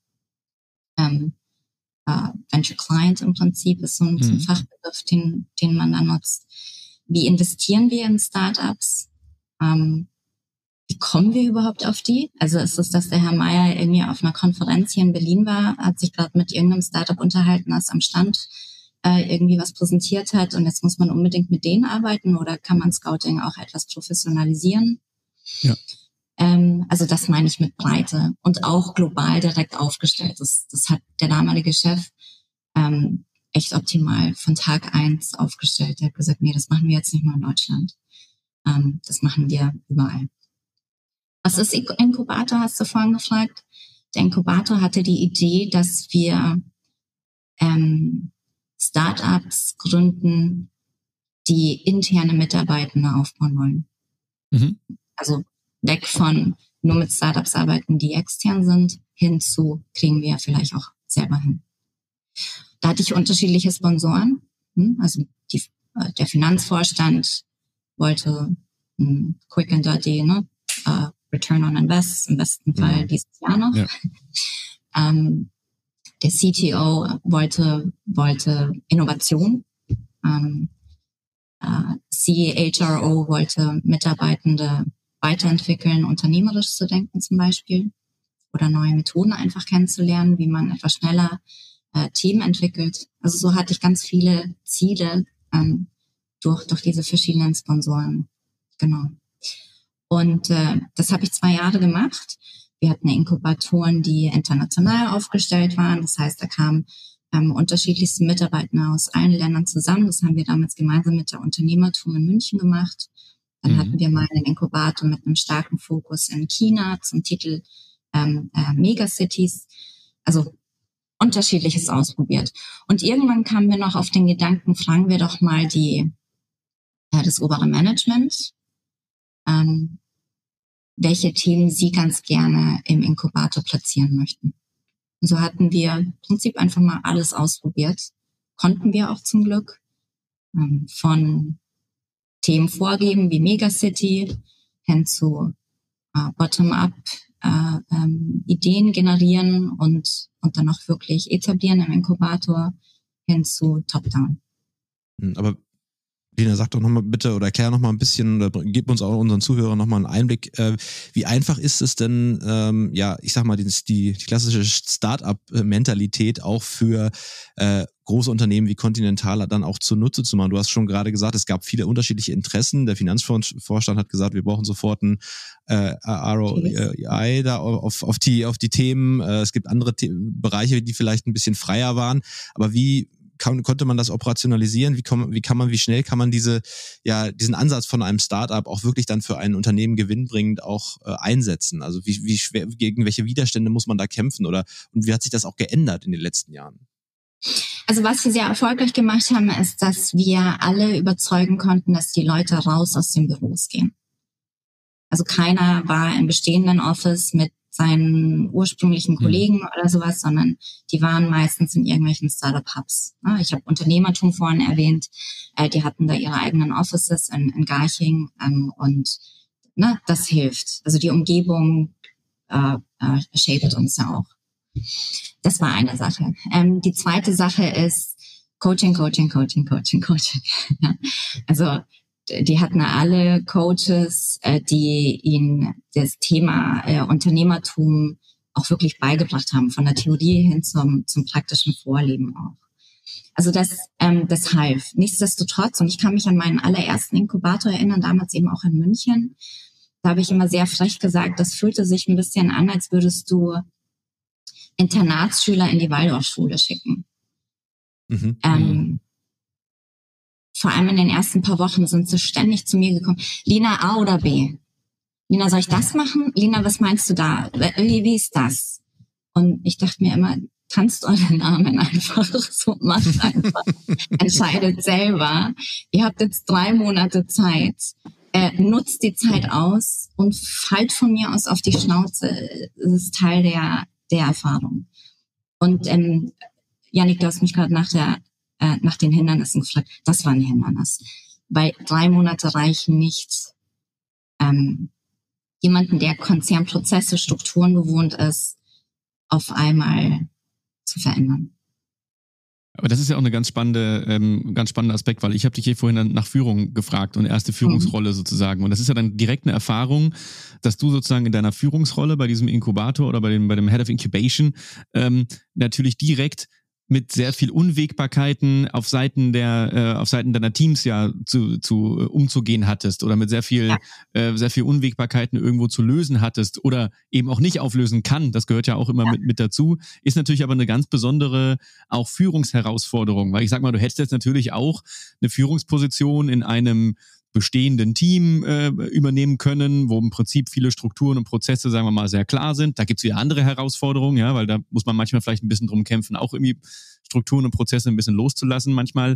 Venture Client im Prinzip ist so ein Fachbegriff, den man da nutzt. Wie investieren wir in Startups? Wie kommen wir überhaupt auf die? Also ist es, dass der Herr Meier irgendwie auf einer Konferenz hier in Berlin war, hat sich gerade mit irgendeinem Startup unterhalten, das am Stand irgendwie was präsentiert hat und jetzt muss man unbedingt mit denen arbeiten oder kann man Scouting auch etwas professionalisieren? Ja. Also das meine ich mit Breite und auch global direkt aufgestellt. Das hat der damalige Chef echt optimal von Tag 1 aufgestellt. Er hat gesagt, nee, das machen wir jetzt nicht nur in Deutschland. Das machen wir überall. Was ist Inkubator, hast du vorhin gefragt? Der Inkubator hatte die Idee, dass wir Startups gründen, die interne Mitarbeitende aufbauen wollen. Also weg von nur mit Startups arbeiten, die extern sind, hin zu kriegen wir vielleicht auch selber hin. Da hatte ich unterschiedliche Sponsoren. Also der Finanzvorstand wollte quick and dirty, Return on Invest, im besten Fall dieses Jahr noch. Ja. Der CTO wollte Innovation. CHRO wollte Mitarbeitende weiterentwickeln, unternehmerisch zu denken zum Beispiel oder neue Methoden einfach kennenzulernen, wie man etwas schneller Team entwickelt. Also so hatte ich ganz viele Ziele durch diese verschiedenen Sponsoren. Genau. Und das habe ich 2 Jahre gemacht. Wir hatten Inkubatoren, die international aufgestellt waren. Das heißt, da kamen unterschiedlichste Mitarbeiter aus allen Ländern zusammen. Das haben wir damals gemeinsam mit der Unternehmertum in München gemacht. Dann hatten wir mal einen Inkubator mit einem starken Fokus in China zum Titel Megacities. Also Unterschiedliches ausprobiert. Und irgendwann kamen wir noch auf den Gedanken, fragen wir doch mal das obere Management, welche Themen sie ganz gerne im Inkubator platzieren möchten. Und so hatten wir im Prinzip einfach mal alles ausprobiert. Konnten wir auch zum Glück. Von Themen vorgeben wie Megacity hin zu Bottom-up Ideen generieren und dann auch wirklich etablieren im Inkubator hin zu Top-down. Aber Lena, sag doch nochmal bitte oder erklär nochmal ein bisschen oder gib uns auch unseren Zuhörern nochmal einen Einblick. Wie einfach ist es denn, ich sag mal, die klassische Start-up-Mentalität auch für große Unternehmen wie Continental dann auch zunutze zu machen? Du hast schon gerade gesagt, es gab viele unterschiedliche Interessen. Der Finanzvorstand hat gesagt, wir brauchen sofort ein ROI da auf die Themen. Es gibt andere Bereiche, die vielleicht ein bisschen freier waren. Aber wie konnte man das operationalisieren? Wie schnell kann man diesen Ansatz von einem Startup auch wirklich dann für ein Unternehmen gewinnbringend auch einsetzen? Also wie schwer, gegen welche Widerstände muss man da kämpfen und wie hat sich das auch geändert in den letzten Jahren? Also was wir sehr erfolgreich gemacht haben, ist, dass wir alle überzeugen konnten, dass die Leute raus aus den Büros gehen. Also keiner war im bestehenden Office mit seinen ursprünglichen Kollegen oder sowas, sondern die waren meistens in irgendwelchen Startup-Hubs. Ich habe Unternehmertum vorhin erwähnt, die hatten da ihre eigenen Offices in Garching und ne, das hilft. Also die Umgebung shaped uns ja auch. Das war eine Sache. Die zweite Sache ist Coaching. Ja. Also die hatten alle Coaches, die ihnen das Thema Unternehmertum auch wirklich beigebracht haben, von der Theorie hin zum praktischen Vorleben auch. Also das half. Nichtsdestotrotz, und ich kann mich an meinen allerersten Inkubator erinnern, damals eben auch in München, da habe ich immer sehr frech gesagt, das fühlte sich ein bisschen an, als würdest du Internatsschüler in die Waldorfschule schicken. Vor allem in den ersten paar Wochen sind sie ständig zu mir gekommen. Lina, A oder B? Lina, soll ich das machen? Lina, was meinst du da? Wie ist das? Und ich dachte mir immer, tanzt euren Namen einfach so, macht einfach. Entscheidet selber. Ihr habt jetzt 3 Monate Zeit. Nutzt die Zeit aus und fallt von mir aus auf die Schnauze. Das ist Teil der Erfahrung. Und Jannik, du hast mich gerade nach den Hindernissen gefragt. Das war ein Hindernis. Weil 3 Monate reichen nicht, jemanden, der Konzernprozesse, Strukturen gewohnt ist, auf einmal zu verändern. Aber das ist ja auch eine ganz spannender Aspekt, weil ich habe dich hier vorhin nach Führung gefragt und erste Führungsrolle sozusagen. Und das ist ja dann direkt eine Erfahrung, dass du sozusagen in deiner Führungsrolle bei diesem Inkubator oder bei dem Head of Incubation natürlich direkt mit sehr viel Unwägbarkeiten auf Seiten deiner Teams ja umzugehen hattest oder mit sehr viel Unwägbarkeiten irgendwo zu lösen hattest oder eben auch nicht auflösen kann. Das gehört ja auch immer mit dazu. Ist natürlich aber eine ganz besondere auch Führungsherausforderung, weil ich sag mal, du hättest jetzt natürlich auch eine Führungsposition in einem bestehenden Team übernehmen können, wo im Prinzip viele Strukturen und Prozesse, sagen wir mal, sehr klar sind. Da gibt es wieder andere Herausforderungen, ja, weil da muss man manchmal vielleicht ein bisschen drum kämpfen, auch irgendwie Strukturen und Prozesse ein bisschen loszulassen manchmal.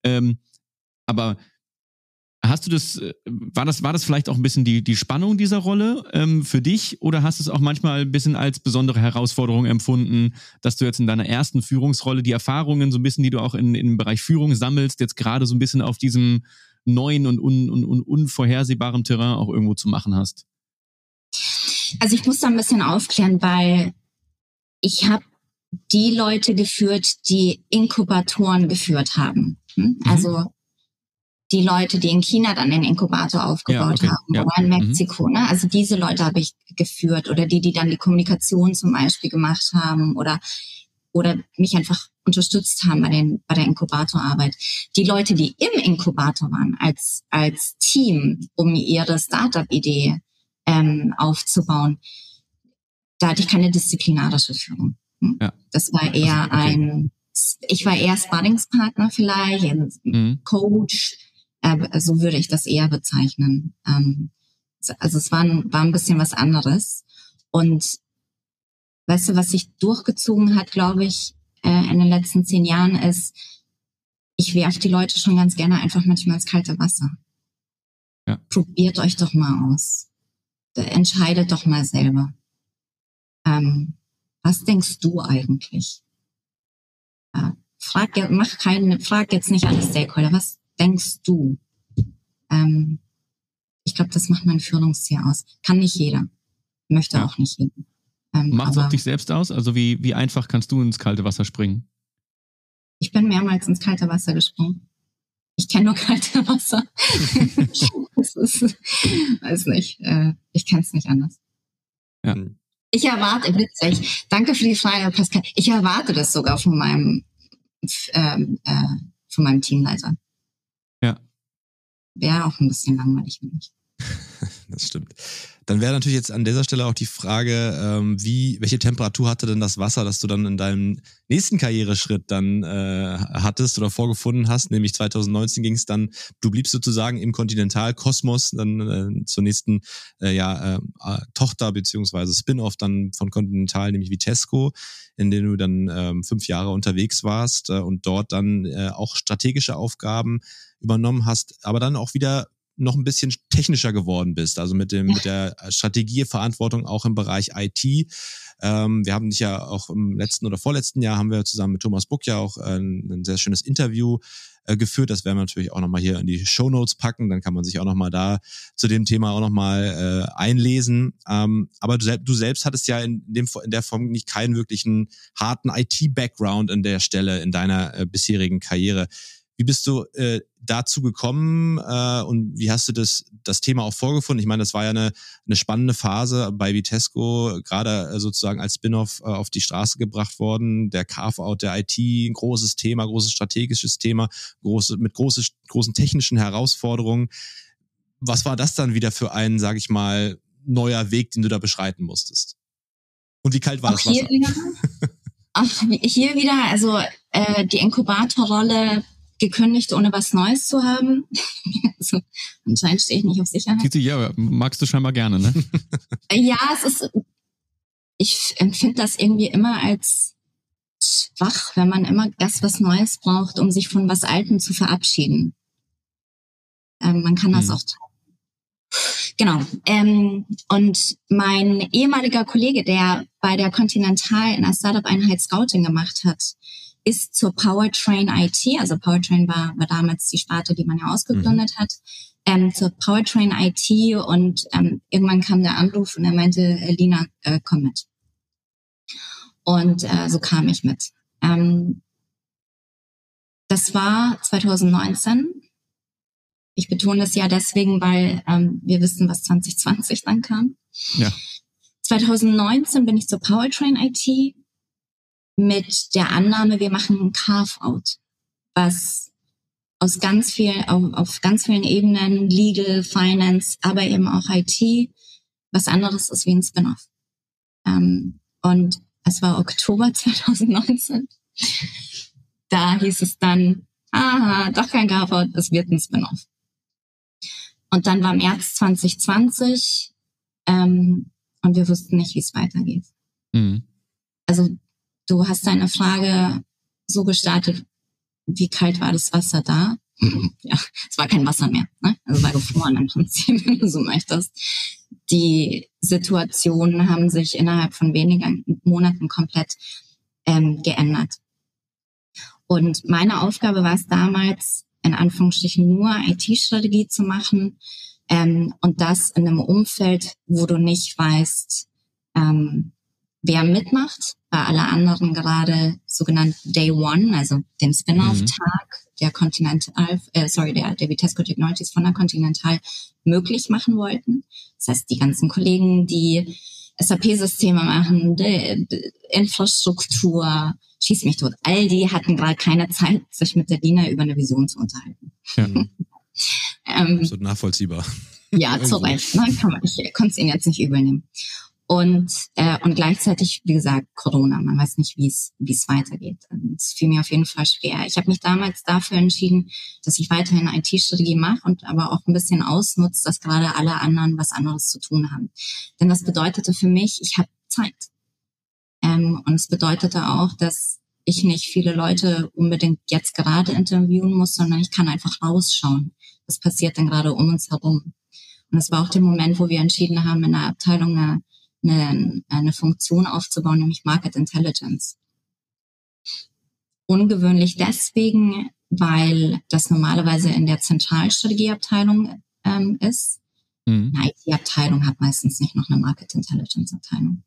Aber hast du war das vielleicht auch ein bisschen die Spannung dieser Rolle für dich oder hast du es auch manchmal ein bisschen als besondere Herausforderung empfunden, dass du jetzt in deiner ersten Führungsrolle die Erfahrungen so ein bisschen, die du auch im Bereich Führung sammelst, jetzt gerade so ein bisschen auf diesem neuen und unvorhersehbarem Terrain auch irgendwo zu machen hast? Also ich muss da ein bisschen aufklären, weil ich habe die Leute geführt, die Inkubatoren geführt haben. Also die Leute, die in China dann den Inkubator aufgebaut haben oder in Mexiko. Ne? Also diese Leute habe ich geführt oder die dann die Kommunikation zum Beispiel gemacht haben oder mich einfach unterstützt haben bei der Inkubatorarbeit. Die Leute, die im Inkubator waren, als Team, um ihre Startup-Idee aufzubauen, da hatte ich keine disziplinarische Führung. Ja. Das war eher ich war eher Sparringspartner vielleicht, Coach, so würde ich das eher bezeichnen. Also es war ein bisschen was anderes. Und weißt du, was sich durchgezogen hat, glaube ich, in den letzten 10 Jahren ist, ich werfe die Leute schon ganz gerne einfach manchmal ins kalte Wasser. Ja. Probiert euch doch mal aus. Entscheidet doch mal selber. Was denkst du eigentlich? Frag jetzt nicht alle Stakeholder. Was denkst du? Ich glaube, das macht mein Führungsstil aus. Kann nicht jeder. Möchte auch nicht jeder. Macht es auf dich selbst aus? Also wie einfach kannst du ins kalte Wasser springen? Ich bin mehrmals ins kalte Wasser gesprungen. Ich kenne nur kalte Wasser. Das ist, weiß nicht, ich kenne es nicht anders. Ja. Ich erwarte, witzig, danke für die Frage, Pascal. Ich erwarte das sogar von meinem Teamleiter. Ja. Wäre auch ein bisschen langweilig für mich. Das stimmt. Dann wäre natürlich jetzt an dieser Stelle auch die Frage, welche Temperatur hatte denn das Wasser, das du dann in deinem nächsten Karriereschritt dann hattest oder vorgefunden hast, nämlich 2019 ging es dann, du bliebst sozusagen im Kontinentalkosmos, dann zur nächsten Tochter beziehungsweise Spin-off dann von Continental, nämlich Vitesco, in dem du dann 5 Jahre unterwegs warst und dort dann auch strategische Aufgaben übernommen hast, aber dann auch wieder noch ein bisschen technischer geworden bist, also mit der Strategieverantwortung auch im Bereich IT. Wir haben dich ja auch im letzten oder vorletzten Jahr haben wir zusammen mit Thomas Buck ja auch ein sehr schönes Interview geführt. Das werden wir natürlich auch nochmal hier in die Shownotes packen. Dann kann man sich auch nochmal da zu dem Thema auch nochmal einlesen. Aber du selbst hattest ja in der Form nicht keinen wirklichen harten IT-Background an der Stelle in deiner bisherigen Karriere. Wie bist du dazu gekommen und wie hast du das Thema auch vorgefunden? Ich meine, das war ja eine spannende Phase bei Vitesco, gerade sozusagen als Spin-off auf die Straße gebracht worden. Der Carve-out der IT, ein großes Thema, großes strategisches Thema, mit großen technischen Herausforderungen. Was war das dann wieder für ein, sage ich mal, neuer Weg, den du da beschreiten musstest? Und wie kalt war das Wasser? Hier wieder, also die Inkubatorrolle gekündigt, ohne was Neues zu haben. Also, anscheinend stehe ich nicht auf Sicherheit. Ja, magst du scheinbar gerne, ne? Ja, ich empfinde das irgendwie immer als schwach, wenn man immer erst was Neues braucht, um sich von was Altem zu verabschieden. Man kann das auch tun. Genau. Und mein ehemaliger Kollege, der bei der Continental in der Startup-Einheit Scouting gemacht hat, ist zur Powertrain IT, also Powertrain war damals die Sparte, die man ja ausgegründet hat, zur Powertrain IT und irgendwann kam der Anruf und er meinte, Lina, komm mit. Und so kam ich mit. Das war 2019. Ich betone das ja deswegen, weil wir wissen, was 2020 dann kam. Ja. 2019 bin ich zur Powertrain IT mit der Annahme, wir machen ein Carve-out, was auf ganz vielen Ebenen, Legal, Finance, aber eben auch IT, was anderes ist wie ein Spin-off. Und es war Oktober 2019. Da hieß es dann, doch kein Carve-out, es wird ein Spin-off. Und dann war März 2020 und wir wussten nicht, wie es weitergeht. Mhm. Also du hast deine Frage so gestartet, wie kalt war das Wasser da? Ja, es war kein Wasser mehr, ne? Also war gefroren im Prinzip, wenn du so möchtest. Die Situationen haben sich innerhalb von wenigen Monaten komplett geändert. Und meine Aufgabe war es damals, in Anführungsstrichen nur IT-Strategie zu machen und das in einem Umfeld, wo du nicht weißt, wer mitmacht, bei alle anderen gerade sogenannt Day One, also dem Spin-off-Tag der der Vitesco Technologies von der Continental möglich machen wollten. Das heißt, die ganzen Kollegen, die SAP-Systeme machen, die Infrastruktur, schieß mich tot, all die hatten gerade keine Zeit, sich mit der Lina über eine Vision zu unterhalten. Ja. Absolut nachvollziehbar. Ja, zu Recht. Ne? Ich konnte es ihnen jetzt nicht übel nehmen. Und gleichzeitig, wie gesagt, Corona. Man weiß nicht, wie es weitergeht. Es fiel mir auf jeden Fall schwer. Ich habe mich damals dafür entschieden, dass ich weiterhin IT-Strategie mache und aber auch ein bisschen ausnutze, dass gerade alle anderen was anderes zu tun haben. Denn das bedeutete für mich, ich habe Zeit. Und es bedeutete auch, dass ich nicht viele Leute unbedingt jetzt gerade interviewen muss, sondern ich kann einfach rausschauen. Was passiert denn gerade um uns herum? Und es war auch der Moment, wo wir entschieden haben, in der Abteilung eine Funktion aufzubauen, nämlich Market Intelligence. Ungewöhnlich deswegen, weil das normalerweise in der Zentralstrategieabteilung ist. Eine IT-Abteilung hat meistens nicht noch eine Market Intelligence-Abteilung.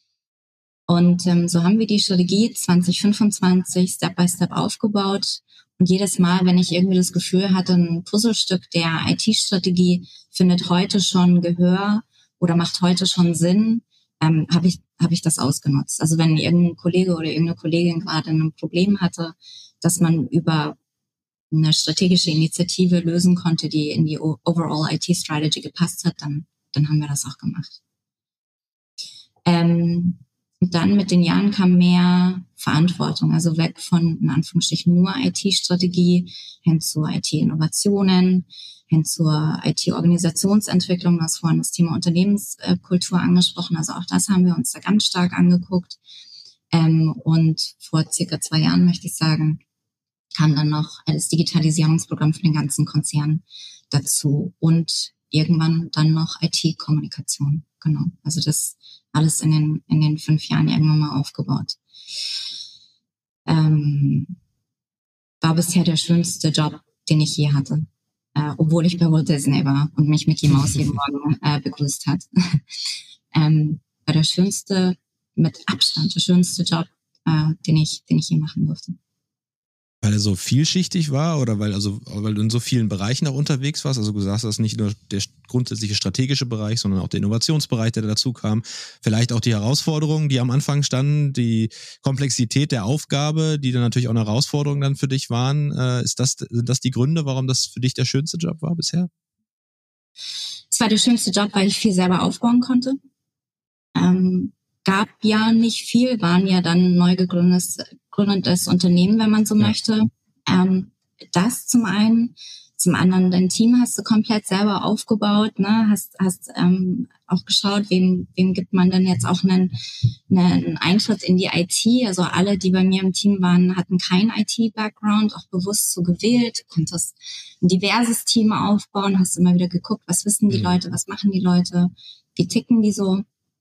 Und so haben wir die Strategie 2025 Step by Step aufgebaut. Und jedes Mal, wenn ich irgendwie das Gefühl hatte, ein Puzzlestück der IT-Strategie findet heute schon Gehör oder macht heute schon Sinn, habe ich das ausgenutzt. Also wenn irgendein Kollege oder irgendeine Kollegin gerade ein Problem hatte, dass man über eine strategische Initiative lösen konnte, die in die Overall IT-Strategy gepasst hat, dann haben wir das auch gemacht. Und dann mit den Jahren kam mehr Verantwortung, also weg von, in Anführungsstrichen, nur IT-Strategie hin zu IT-Innovationen, hin zur IT-Organisationsentwicklung. Du hast vorhin das Thema Unternehmenskultur angesprochen, also auch das haben wir uns da ganz stark angeguckt. Und vor circa 2 Jahren, möchte ich sagen, kam dann noch das Digitalisierungsprogramm für den ganzen Konzern dazu und irgendwann dann noch IT-Kommunikation. Genau. Also das alles in den 5 Jahren irgendwann mal aufgebaut. War bisher der schönste Job, den ich je hatte. Obwohl ich bei Walt Disney war und mich Mickey Mouse jeden Morgen begrüßt hat. War der schönste, mit Abstand der schönste Job, den ich je machen durfte. Weil er so vielschichtig war oder weil du in so vielen Bereichen auch unterwegs warst? Also du sagst, das ist nicht nur der grundsätzliche strategische Bereich, sondern auch der Innovationsbereich, der dazu kam. Vielleicht auch die Herausforderungen, die am Anfang standen, die Komplexität der Aufgabe, die dann natürlich auch eine Herausforderung dann für dich waren. Sind das die Gründe, warum das für dich der schönste Job war bisher? Es war der schönste Job, weil ich viel selber aufbauen konnte. Gab ja nicht viel, waren ja dann neu gegründetes Unternehmen, wenn man so möchte. Das zum einen. Zum anderen, dein Team hast du komplett selber aufgebaut, ne? Hast auch geschaut, wem gibt man denn jetzt auch einen Eintritt in die IT. Also alle, die bei mir im Team waren, hatten keinen IT-Background, auch bewusst so gewählt. Du konntest ein diverses Team aufbauen, hast immer wieder geguckt, was wissen die Leute, was machen die Leute, wie ticken die so.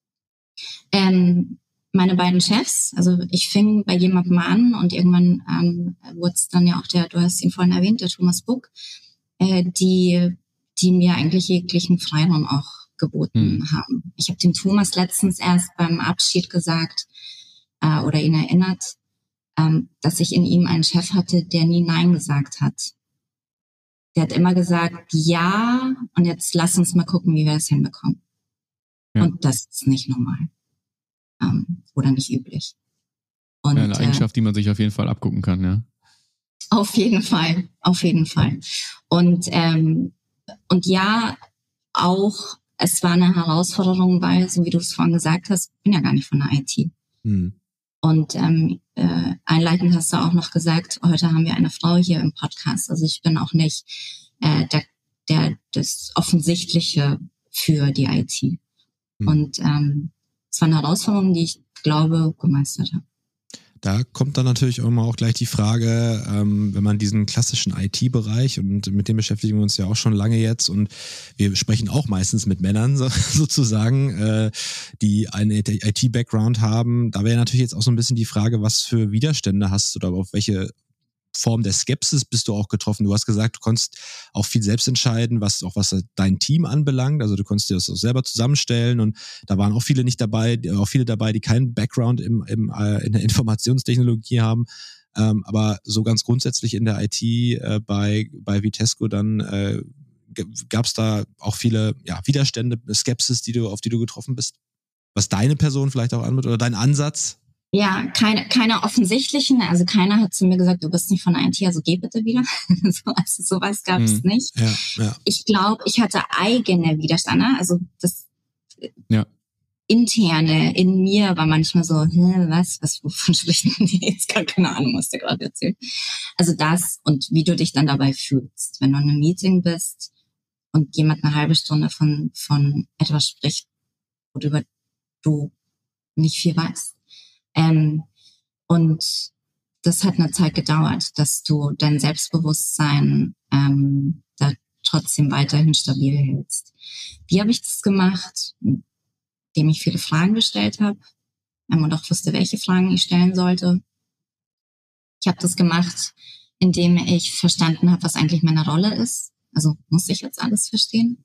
Meine beiden Chefs, also ich fing bei jemandem an und irgendwann wurde es dann ja auch du hast ihn vorhin erwähnt, der Thomas Buck, die mir eigentlich jeglichen Freiraum auch geboten haben. Ich habe dem Thomas letztens erst beim Abschied gesagt oder ihn erinnert, dass ich in ihm einen Chef hatte, der nie Nein gesagt hat. Der hat immer gesagt, ja, und jetzt lass uns mal gucken, wie wir das hinbekommen. Ja. Und das ist nicht normal. Oder nicht üblich. Und, eine Eigenschaft, die man sich auf jeden Fall abgucken kann, ja. Auf jeden Fall. Und ja, auch es war eine Herausforderung, weil, so wie du es vorhin gesagt hast, ich bin ja gar nicht von der IT. Und einleitend hast du auch noch gesagt, heute haben wir eine Frau hier im Podcast. Also ich bin auch nicht das Offensichtliche für die IT. Und es war eine Herausforderung, die ich glaube, gemeistert habe. Da kommt dann natürlich immer auch gleich die Frage, wenn man diesen klassischen IT-Bereich, und mit dem beschäftigen wir uns ja auch schon lange jetzt, und wir sprechen auch meistens mit Männern sozusagen, die einen IT-Background haben. Da wäre natürlich jetzt auch so ein bisschen die Frage, was für Widerstände hast du oder auf welche Form der Skepsis bist du auch getroffen? Du hast gesagt, du konntest auch viel selbst entscheiden, was dein Team anbelangt. Also du konntest dir das auch selber zusammenstellen, und da waren auch viele dabei, die keinen Background in der Informationstechnologie haben. Aber so ganz grundsätzlich in der IT bei Vitesco dann gab es da auch viele Widerstände, Skepsis, auf die du getroffen bist? Was deine Person vielleicht auch anbetrifft oder dein Ansatz? Ja, keine offensichtlichen. Also keiner hat zu mir gesagt, du bist nicht von der IT, also geh bitte wieder. Also sowas gab es nicht. Ja. Ich glaube, ich hatte eigene Widerstände. Also das Interne in mir war manchmal so, wovon sprechen die jetzt? Gar keine Ahnung, was der gerade erzählt. Also das und wie du dich dann dabei fühlst, wenn du in einem Meeting bist und jemand eine halbe Stunde von etwas spricht, worüber du nicht viel weißt. Und das hat eine Zeit gedauert, dass du dein Selbstbewusstsein da trotzdem weiterhin stabil hältst. Wie habe ich das gemacht? Indem ich viele Fragen gestellt habe und auch wusste, welche Fragen ich stellen sollte. Ich habe das gemacht, indem ich verstanden habe, was eigentlich meine Rolle ist. Also muss ich jetzt alles verstehen?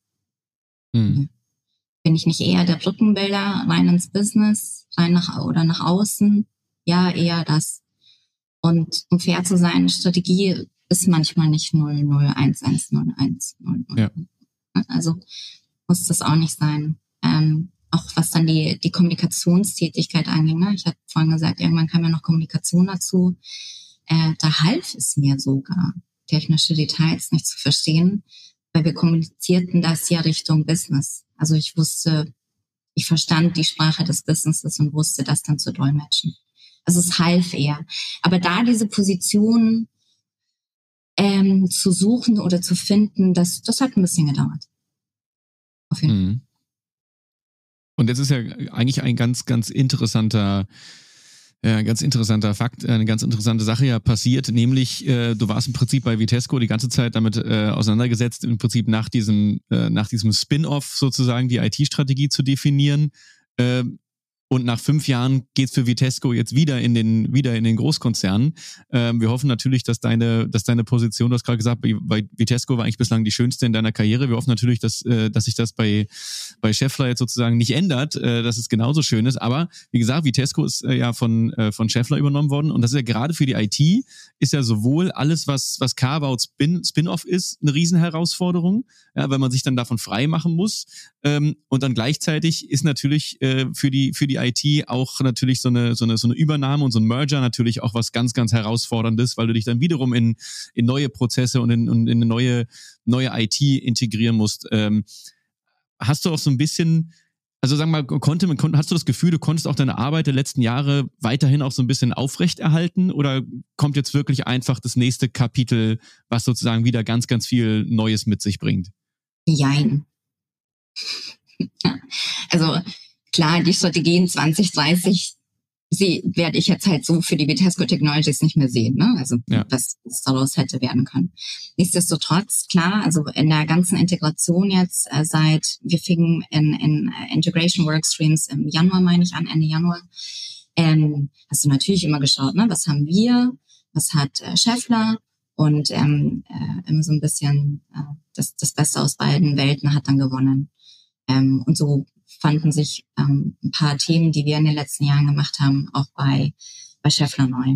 Bin ich nicht eher der Brückenbilder, rein ins Business, nach außen? Ja, eher das. Und um fair zu sein, Strategie ist manchmal nicht 0, 0, 1, 1, 0, 1, 0, 0. Ja. Also muss das auch nicht sein. Auch was dann die Kommunikationstätigkeit angeht. Ne? Ich hatte vorhin gesagt, irgendwann kam ja noch Kommunikation dazu. Da half es mir sogar, technische Details nicht zu verstehen, weil wir kommunizierten das ja Richtung Business. Also ich verstand die Sprache des Businesses und wusste das dann zu dolmetschen. Also es half eher. Aber da diese Position zu suchen oder zu finden, das hat ein bisschen gedauert. Auf jeden Fall. Und jetzt ist ja eigentlich ein ganz, ganz interessanter Ja, ein ganz interessanter Fakt, eine ganz interessante Sache ja passiert, nämlich du warst im Prinzip bei Vitesco die ganze Zeit damit auseinandergesetzt, im Prinzip nach diesem Spin-off sozusagen die IT-Strategie zu definieren. Und nach 5 Jahren geht's für Vitesco jetzt wieder in den Großkonzernen. Wir hoffen natürlich, dass deine Position, du hast gerade gesagt, bei Vitesco war eigentlich bislang die schönste in deiner Karriere. Wir hoffen natürlich, dass sich das bei Schaeffler jetzt sozusagen nicht ändert, dass es genauso schön ist. Aber wie gesagt, Vitesco ist ja von Schaeffler übernommen worden. Und das ist ja gerade für die IT, ist ja sowohl alles, was Carve-out Spin-off ist, eine Riesenherausforderung, ja, weil man sich dann davon frei machen muss. Und dann gleichzeitig ist natürlich für die IT auch natürlich so eine Übernahme und so ein Merger natürlich auch was ganz, ganz Herausforderndes, weil du dich dann wiederum in neue Prozesse und in eine neue IT integrieren musst. Hast du auch so ein bisschen, also sagen wir mal, hast du das Gefühl, du konntest auch deine Arbeit der letzten Jahre weiterhin auch so ein bisschen aufrechterhalten, oder kommt jetzt wirklich einfach das nächste Kapitel, was sozusagen wieder ganz, ganz viel Neues mit sich bringt? Jein. Also klar, die Strategien 2030, werde ich jetzt halt so für die Vitesco Technologies nicht mehr sehen, ne? Also was daraus hätte werden können. Nichtsdestotrotz, klar, also in der ganzen Integration jetzt, wir fingen in Integration Workstreams im Januar, meine ich, Ende Januar, hast du natürlich immer geschaut, ne? Was haben wir, was hat Schaeffler, und immer so ein bisschen das Beste aus beiden Welten hat dann gewonnen. Und so fanden sich ein paar Themen, die wir in den letzten Jahren gemacht haben, auch bei Schaeffler neu.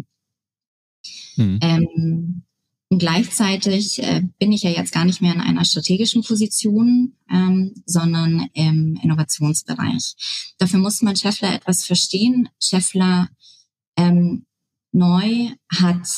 Und gleichzeitig bin ich ja jetzt gar nicht mehr in einer strategischen Position, sondern im Innovationsbereich. Dafür muss man Schaeffler etwas verstehen. Schaeffler neu hat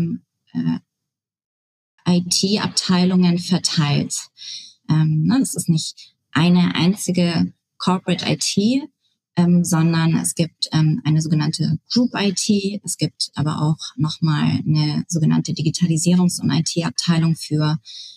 IT-Abteilungen verteilt. Das ist nicht eine einzige Corporate IT, sondern es gibt eine sogenannte Group IT, es gibt aber auch nochmal eine sogenannte Digitalisierungs- und IT-Abteilung für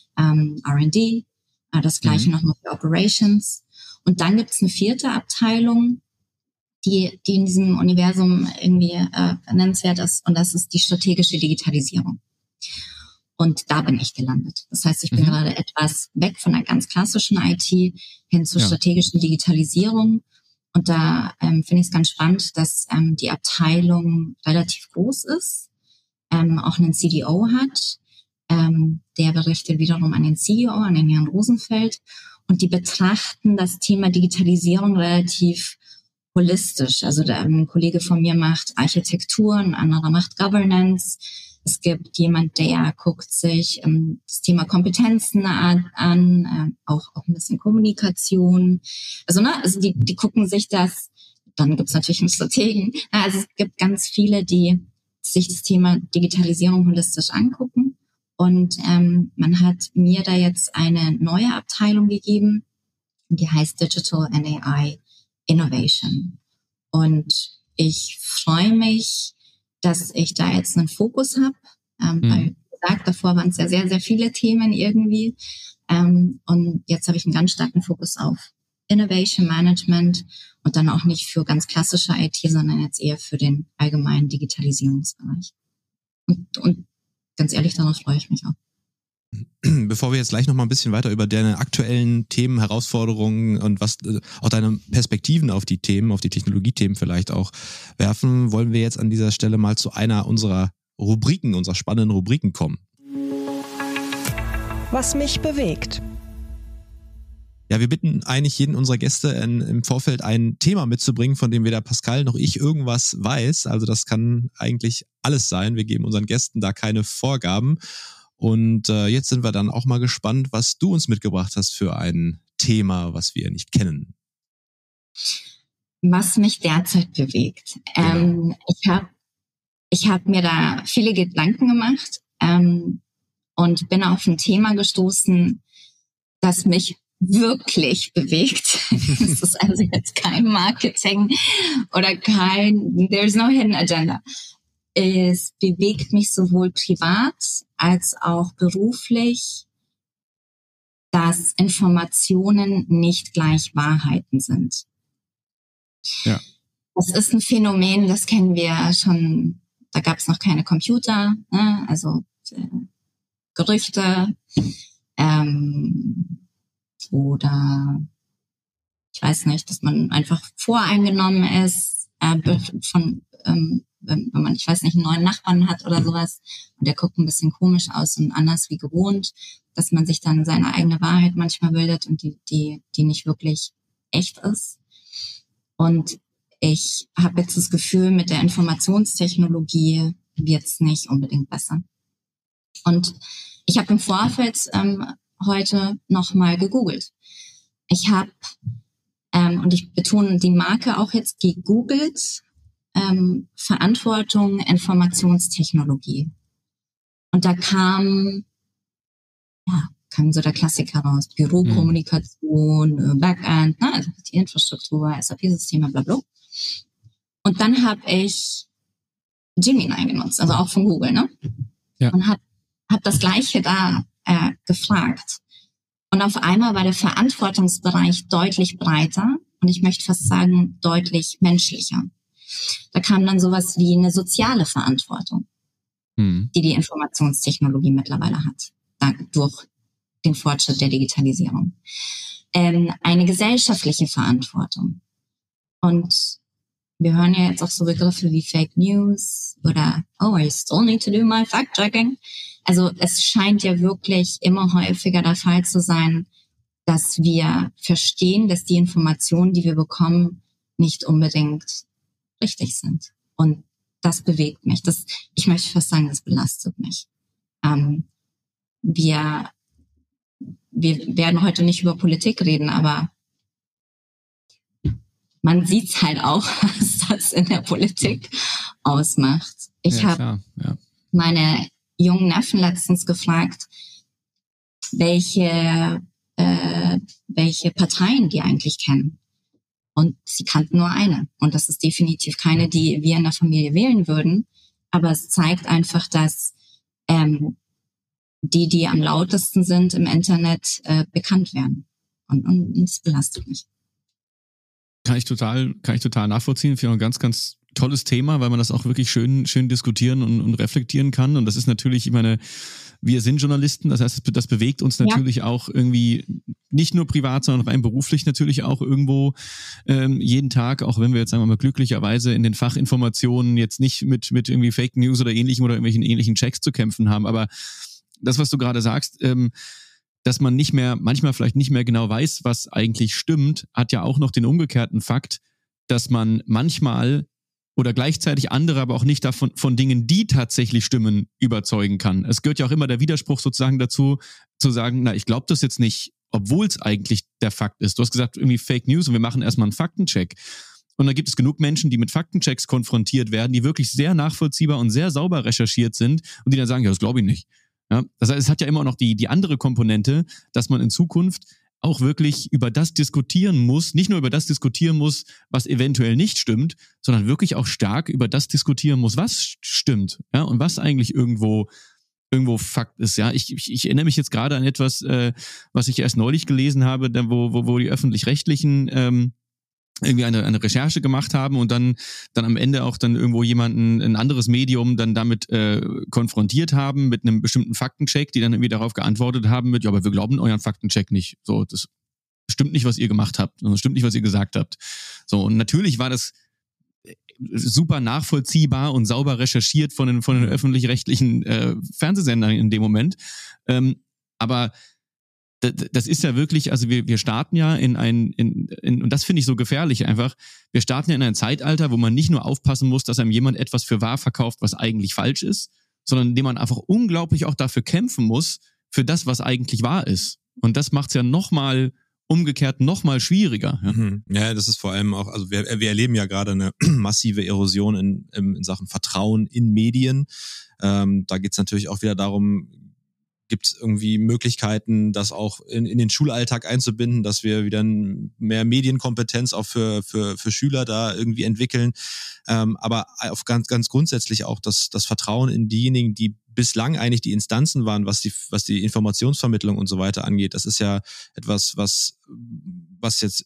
R&D, das gleiche nochmal für Operations. Und dann gibt es eine 4. Abteilung, die in diesem Universum irgendwie nennenswert ist, und das ist die strategische Digitalisierung. Und da bin ich gelandet. Das heißt, ich bin gerade etwas weg von der ganz klassischen IT hin zur strategischen Digitalisierung. Und da finde ich es ganz spannend, dass die Abteilung relativ groß ist, auch einen CDO hat. Der berichtet wiederum an den CEO, an den Herrn Rosenfeld. Und die betrachten das Thema Digitalisierung relativ holistisch. Also ein Kollege von mir macht Architektur, ein anderer macht Governance. Es gibt jemand, der guckt sich das Thema Kompetenzen an, auch ein bisschen Kommunikation. Also die gucken sich das. Dann gibt es natürlich einen Strategen. Also es gibt ganz viele, die sich das Thema Digitalisierung holistisch angucken. Und man hat mir da jetzt eine neue Abteilung gegeben, die heißt Digital and AI Innovation. Und ich freue mich, dass ich da jetzt einen Fokus habe, weil, wie gesagt, davor waren es ja sehr, sehr viele Themen irgendwie. Und jetzt habe ich einen ganz starken Fokus auf Innovation Management und dann auch nicht für ganz klassische IT, sondern jetzt eher für den allgemeinen Digitalisierungsbereich. Und ganz ehrlich, darauf freue ich mich auch. Bevor wir jetzt gleich noch mal ein bisschen weiter über deine aktuellen Themen, Herausforderungen und was auch deine Perspektiven auf die Themen, auf die Technologiethemen vielleicht auch werfen, wollen wir jetzt an dieser Stelle mal zu einer unserer Rubriken, unserer spannenden Rubriken kommen. Was mich bewegt. Ja, wir bitten eigentlich jeden unserer Gäste im Vorfeld ein Thema mitzubringen, von dem weder Pascal noch ich irgendwas weiß. Also das kann eigentlich alles sein. Wir geben unseren Gästen da keine Vorgaben. Und jetzt sind wir dann auch mal gespannt, was du uns mitgebracht hast für ein Thema, was wir nicht kennen. Was mich derzeit bewegt. Genau. Ich hab mir da viele Gedanken gemacht und bin auf ein Thema gestoßen, das mich wirklich bewegt. Das ist also jetzt kein Marketing oder there's no hidden agenda. Es bewegt mich sowohl privat als auch beruflich, dass Informationen nicht gleich Wahrheiten sind. Ja. Das ist ein Phänomen, das kennen wir schon, da gab es noch keine Computer, ne? Also Gerüchte oder ich weiß nicht, dass man einfach voreingenommen ist wenn man, ich weiß nicht, einen neuen Nachbarn hat oder sowas und der guckt ein bisschen komisch aus und anders wie gewohnt, dass man sich dann seine eigene Wahrheit manchmal bildet und die nicht wirklich echt ist. Und ich habe jetzt das Gefühl, mit der Informationstechnologie wird's nicht unbedingt besser. Und ich habe im Vorfeld heute nochmal gegoogelt. Ich habe, und ich betone die Marke auch jetzt, gegoogelt, Verantwortung, Informationstechnologie. Und da kam so der Klassiker raus, Bürokommunikation, Backend, ne, also die Infrastruktur, SAP-Systeme, bla bla. Und dann habe ich Gemini genutzt, also auch von Google, ne? Ja. Und hab das Gleiche da gefragt. Und auf einmal war der Verantwortungsbereich deutlich breiter und ich möchte fast sagen, deutlich menschlicher. Da kam dann sowas wie eine soziale Verantwortung, die Informationstechnologie mittlerweile hat, durch den Fortschritt der Digitalisierung. Eine gesellschaftliche Verantwortung. Und wir hören ja jetzt auch so Begriffe wie Fake News oder I still need to do my fact-checking. Also es scheint ja wirklich immer häufiger der Fall zu sein, dass wir verstehen, dass die Informationen, die wir bekommen, nicht unbedingt richtig sind. Und das bewegt mich. Ich möchte fast sagen, das belastet mich. Wir werden heute nicht über Politik reden, aber man sieht's halt auch, was das in der Politik ausmacht. Ich habe meine jungen Neffen letztens gefragt, welche Parteien die eigentlich kennen. Und sie kannten nur eine. Und das ist definitiv keine, die wir in der Familie wählen würden. Aber es zeigt einfach, dass die am lautesten sind im Internet, bekannt werden. Und das belastet mich. Kann ich total nachvollziehen. Für ein ganz, ganz tolles Thema, weil man das auch wirklich schön diskutieren und reflektieren kann. Und das ist natürlich, ich meine, wir sind Journalisten, das heißt, das bewegt uns natürlich auch irgendwie nicht nur privat, sondern rein beruflich natürlich auch irgendwo jeden Tag, auch wenn wir jetzt, sagen wir mal, glücklicherweise in den Fachinformationen jetzt nicht mit irgendwie Fake News oder ähnlichem oder irgendwelchen ähnlichen Checks zu kämpfen haben. Aber das, was du gerade sagst, dass man manchmal vielleicht nicht mehr genau weiß, was eigentlich stimmt, hat ja auch noch den umgekehrten Fakt, dass man manchmal oder gleichzeitig andere, aber auch nicht davon von Dingen, die tatsächlich stimmen, überzeugen kann. Es gehört ja auch immer der Widerspruch sozusagen dazu, zu sagen, ich glaube das jetzt nicht, obwohl es eigentlich der Fakt ist. Du hast gesagt, irgendwie Fake News und wir machen erstmal einen Faktencheck. Und da gibt es genug Menschen, die mit Faktenchecks konfrontiert werden, die wirklich sehr nachvollziehbar und sehr sauber recherchiert sind und die dann sagen, das glaube ich nicht. Ja, das heißt, es hat ja immer noch die andere Komponente, dass man in Zukunft auch wirklich über das diskutieren muss, nicht nur über das diskutieren muss, was eventuell nicht stimmt, sondern wirklich auch stark über das diskutieren muss, was stimmt, ja, und was eigentlich irgendwo Fakt ist, ja. Ich erinnere mich jetzt gerade an etwas, was ich erst neulich gelesen habe, wo die Öffentlich-Rechtlichen irgendwie eine Recherche gemacht haben und dann am Ende auch dann irgendwo ein anderes Medium dann damit konfrontiert haben mit einem bestimmten Faktencheck, die dann irgendwie darauf geantwortet haben mit, aber wir glauben euren Faktencheck nicht. So, das stimmt nicht, was ihr gemacht habt. Das stimmt nicht, was ihr gesagt habt. So, und natürlich war das super nachvollziehbar und sauber recherchiert von den öffentlich-rechtlichen Fernsehsendern in dem Moment. Aber das ist ja wirklich, also wir starten ja und das finde ich so gefährlich einfach, wir starten ja in ein Zeitalter, wo man nicht nur aufpassen muss, dass einem jemand etwas für wahr verkauft, was eigentlich falsch ist, sondern indem man einfach unglaublich auch dafür kämpfen muss, für das, was eigentlich wahr ist. Und das macht es ja umgekehrt noch mal schwieriger. Ja, das ist vor allem auch, also wir erleben ja gerade eine massive Erosion in Sachen Vertrauen in Medien. Da geht es natürlich auch wieder darum, gibt es irgendwie Möglichkeiten, das auch in den Schulalltag einzubinden, dass wir wieder mehr Medienkompetenz auch für Schüler da irgendwie entwickeln. Aber auf ganz grundsätzlich auch das Vertrauen in diejenigen, die bislang eigentlich die Instanzen waren, was die Informationsvermittlung und so weiter angeht. Das ist ja etwas, was jetzt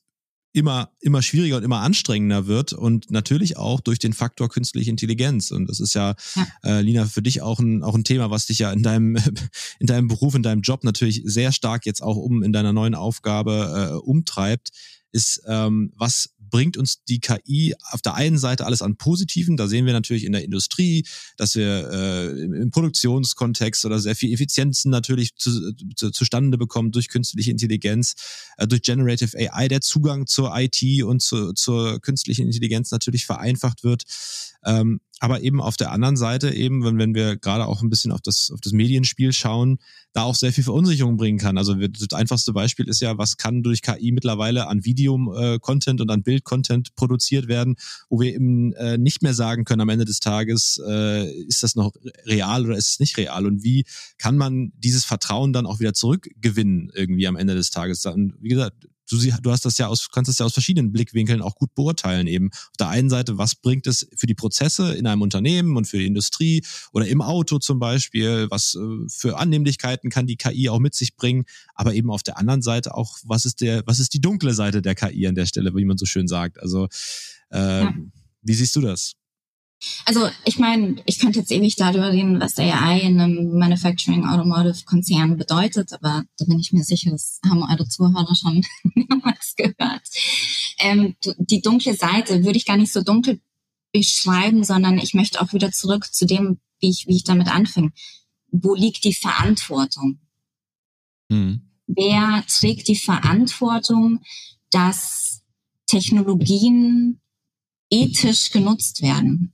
immer schwieriger und immer anstrengender wird und natürlich auch durch den Faktor künstliche Intelligenz. Und das ist ja, Lina, für dich auch ein Thema, was dich ja in deinem Beruf, in deinem Job natürlich sehr stark jetzt auch in deiner neuen Aufgabe umtreibt, ist, was bringt uns die KI auf der einen Seite alles an Positiven? Da sehen wir natürlich in der Industrie, dass wir im Produktionskontext oder sehr viel Effizienzen natürlich zustande bekommen durch künstliche Intelligenz, durch Generative AI, der Zugang zur IT und zur künstlichen Intelligenz natürlich vereinfacht wird. Aber eben auf der anderen Seite eben, wenn wir gerade auch ein bisschen auf das Medienspiel schauen, da auch sehr viel Verunsicherung bringen kann. Also das einfachste Beispiel ist ja, was kann durch KI mittlerweile an Video-Content und an Bild-Content produziert werden, wo wir eben nicht mehr sagen können am Ende des Tages, ist das noch real oder ist es nicht real? Und wie kann man dieses Vertrauen dann auch wieder zurückgewinnen irgendwie am Ende des Tages? Und wie gesagt, du hast kannst das ja aus verschiedenen Blickwinkeln auch gut beurteilen eben. Auf der einen Seite, was bringt es für die Prozesse in einem Unternehmen und für die Industrie oder im Auto zum Beispiel, was für Annehmlichkeiten kann die KI auch mit sich bringen, aber eben auf der anderen Seite auch, was ist die dunkle Seite der KI an der Stelle, wie man so schön sagt. Also wie siehst du das? Also ich meine, ich könnte jetzt ewig darüber reden, was AI in einem Manufacturing Automotive Konzern bedeutet, aber da bin ich mir sicher, das haben eure Zuhörer schon mehrmals gehört. Die dunkle Seite würde ich gar nicht so dunkel beschreiben, sondern ich möchte auch wieder zurück zu dem, wie ich damit anfing. Wo liegt die Verantwortung? Wer trägt die Verantwortung, dass Technologien ethisch genutzt werden?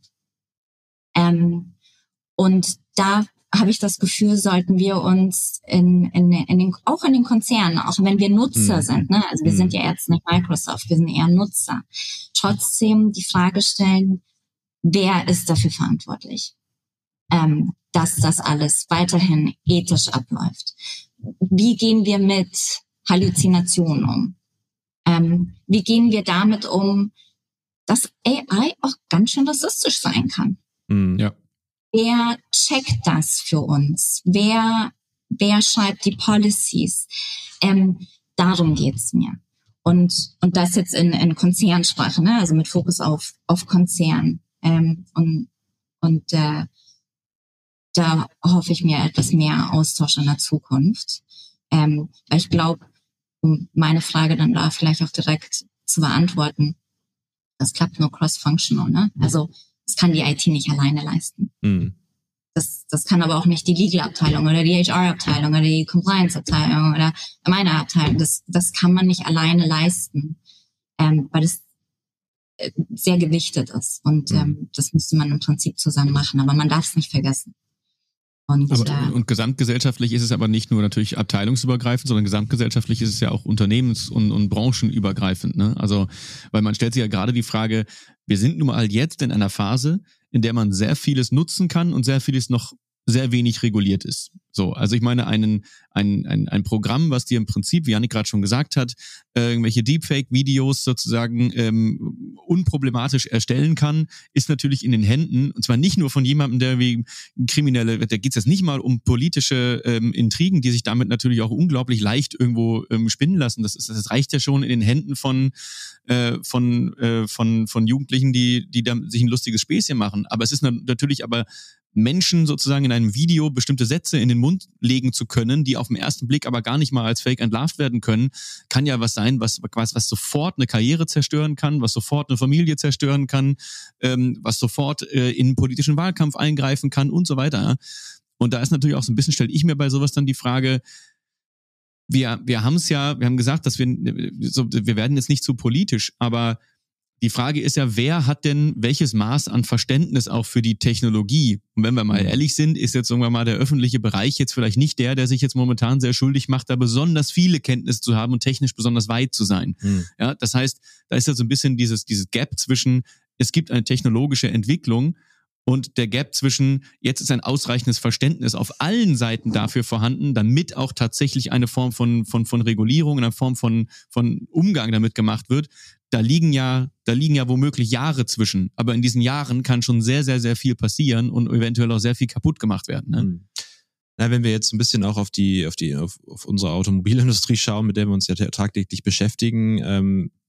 Und da habe ich das Gefühl, sollten wir uns auch in den Konzernen, auch wenn wir Nutzer sind, ne? Also wir sind ja jetzt nicht Microsoft, wir sind eher Nutzer, trotzdem die Frage stellen, wer ist dafür verantwortlich, dass das alles weiterhin ethisch abläuft? Wie gehen wir mit Halluzinationen um? Wie gehen wir damit um, dass AI auch ganz schön rassistisch sein kann? Ja. Wer checkt das für uns? Wer schreibt die Policies? Darum geht's mir. Und das jetzt in Konzernsprache, ne? Also mit Fokus auf Konzern. Da hoffe ich mir etwas mehr Austausch in der Zukunft. Weil ich glaube, um meine Frage dann da vielleicht auch direkt zu beantworten, das klappt nur cross-functional, ne? Also das kann die IT nicht alleine leisten. Das kann aber auch nicht die Legal-Abteilung oder die HR-Abteilung oder die Compliance-Abteilung oder meine Abteilung. Das kann man nicht alleine leisten, weil es sehr gewichtet ist. Und das müsste man im Prinzip zusammen machen. Aber man darf es nicht vergessen. Und gesamtgesellschaftlich ist es aber nicht nur natürlich abteilungsübergreifend, sondern gesamtgesellschaftlich ist es ja auch unternehmens- und branchenübergreifend. Ne? Also, weil man stellt sich ja gerade die Frage, wir sind nun mal jetzt in einer Phase, in der man sehr vieles nutzen kann und sehr vieles noch sehr wenig reguliert ist. So, also ich meine, ein Programm, was dir im Prinzip, wie Jannik gerade schon gesagt hat, irgendwelche Deepfake-Videos sozusagen unproblematisch erstellen kann, ist natürlich in den Händen, und zwar nicht nur von jemandem, der wie Kriminelle, da geht es jetzt nicht mal um politische Intrigen, die sich damit natürlich auch unglaublich leicht irgendwo spinnen lassen. Das reicht ja schon in den Händen von Jugendlichen, die da sich ein lustiges Späßchen machen. Aber es ist natürlich aber Menschen sozusagen in einem Video bestimmte Sätze in den Mund legen zu können, die auf den ersten Blick aber gar nicht mal als Fake entlarvt werden können, kann ja was sein, was sofort eine Karriere zerstören kann, was sofort eine Familie zerstören kann, was sofort in einen politischen Wahlkampf eingreifen kann und so weiter. Und da ist natürlich auch so ein bisschen, stelle ich mir bei sowas dann die Frage, wir haben gesagt, dass wir werden jetzt nicht zu politisch, aber die Frage ist ja, wer hat denn welches Maß an Verständnis auch für die Technologie? Und wenn wir mal ehrlich sind, ist jetzt irgendwann mal der öffentliche Bereich jetzt vielleicht nicht der sich jetzt momentan sehr schuldig macht, da besonders viele Kenntnisse zu haben und technisch besonders weit zu sein. Ja, das heißt, da ist ja so ein bisschen dieses Gap zwischen, es gibt eine technologische Entwicklung und der Gap zwischen, jetzt ist ein ausreichendes Verständnis auf allen Seiten dafür vorhanden, damit auch tatsächlich eine Form von Regulierung, eine Form von Umgang damit gemacht wird. Da liegen ja womöglich Jahre zwischen. Aber in diesen Jahren kann schon sehr, sehr, sehr viel passieren und eventuell auch sehr viel kaputt gemacht werden. Ne? Na, wenn wir jetzt ein bisschen auch auf unsere Automobilindustrie schauen, mit der wir uns ja tagtäglich beschäftigen, und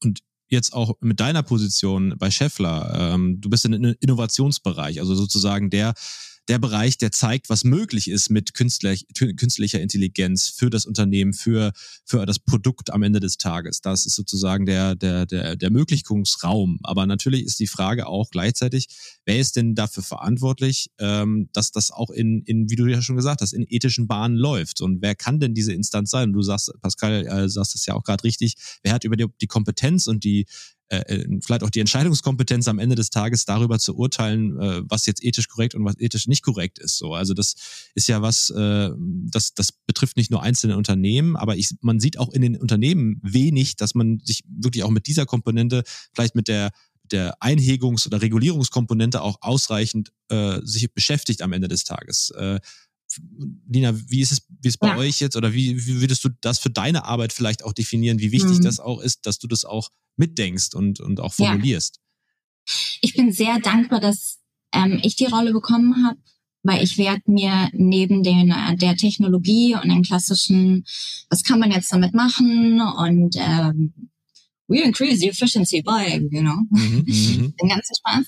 jetzt auch mit deiner Position bei Schaeffler, du bist im Innovationsbereich, also sozusagen der Bereich, der zeigt, was möglich ist mit künstlicher Intelligenz für das Unternehmen, für das Produkt am Ende des Tages. Das ist sozusagen der Möglichkeitsraum. Aber natürlich ist die Frage auch gleichzeitig, wer ist denn dafür verantwortlich, dass das auch wie du ja schon gesagt hast, in ethischen Bahnen läuft? Und wer kann denn diese Instanz sein? Und du sagst, Pascal, sagst das ja auch gerade richtig, wer hat über die Kompetenz und die vielleicht auch die Entscheidungskompetenz am Ende des Tages darüber zu urteilen, was jetzt ethisch korrekt und was ethisch nicht korrekt ist. So, also das ist ja was, das betrifft nicht nur einzelne Unternehmen, aber man sieht auch in den Unternehmen wenig, dass man sich wirklich auch mit dieser Komponente, vielleicht mit der Einhegungs- oder Regulierungskomponente auch ausreichend sich beschäftigt am Ende des Tages. Lina, wie ist es bei euch jetzt, oder wie würdest du das für deine Arbeit vielleicht auch definieren, wie wichtig das auch ist, dass du das auch mitdenkst und auch formulierst? Ja. Ich bin sehr dankbar, dass ich die Rolle bekommen habe, weil ich werde mir neben der Technologie und den klassischen, was kann man jetzt damit machen und we increase the efficiency by, den ganzen Spaß.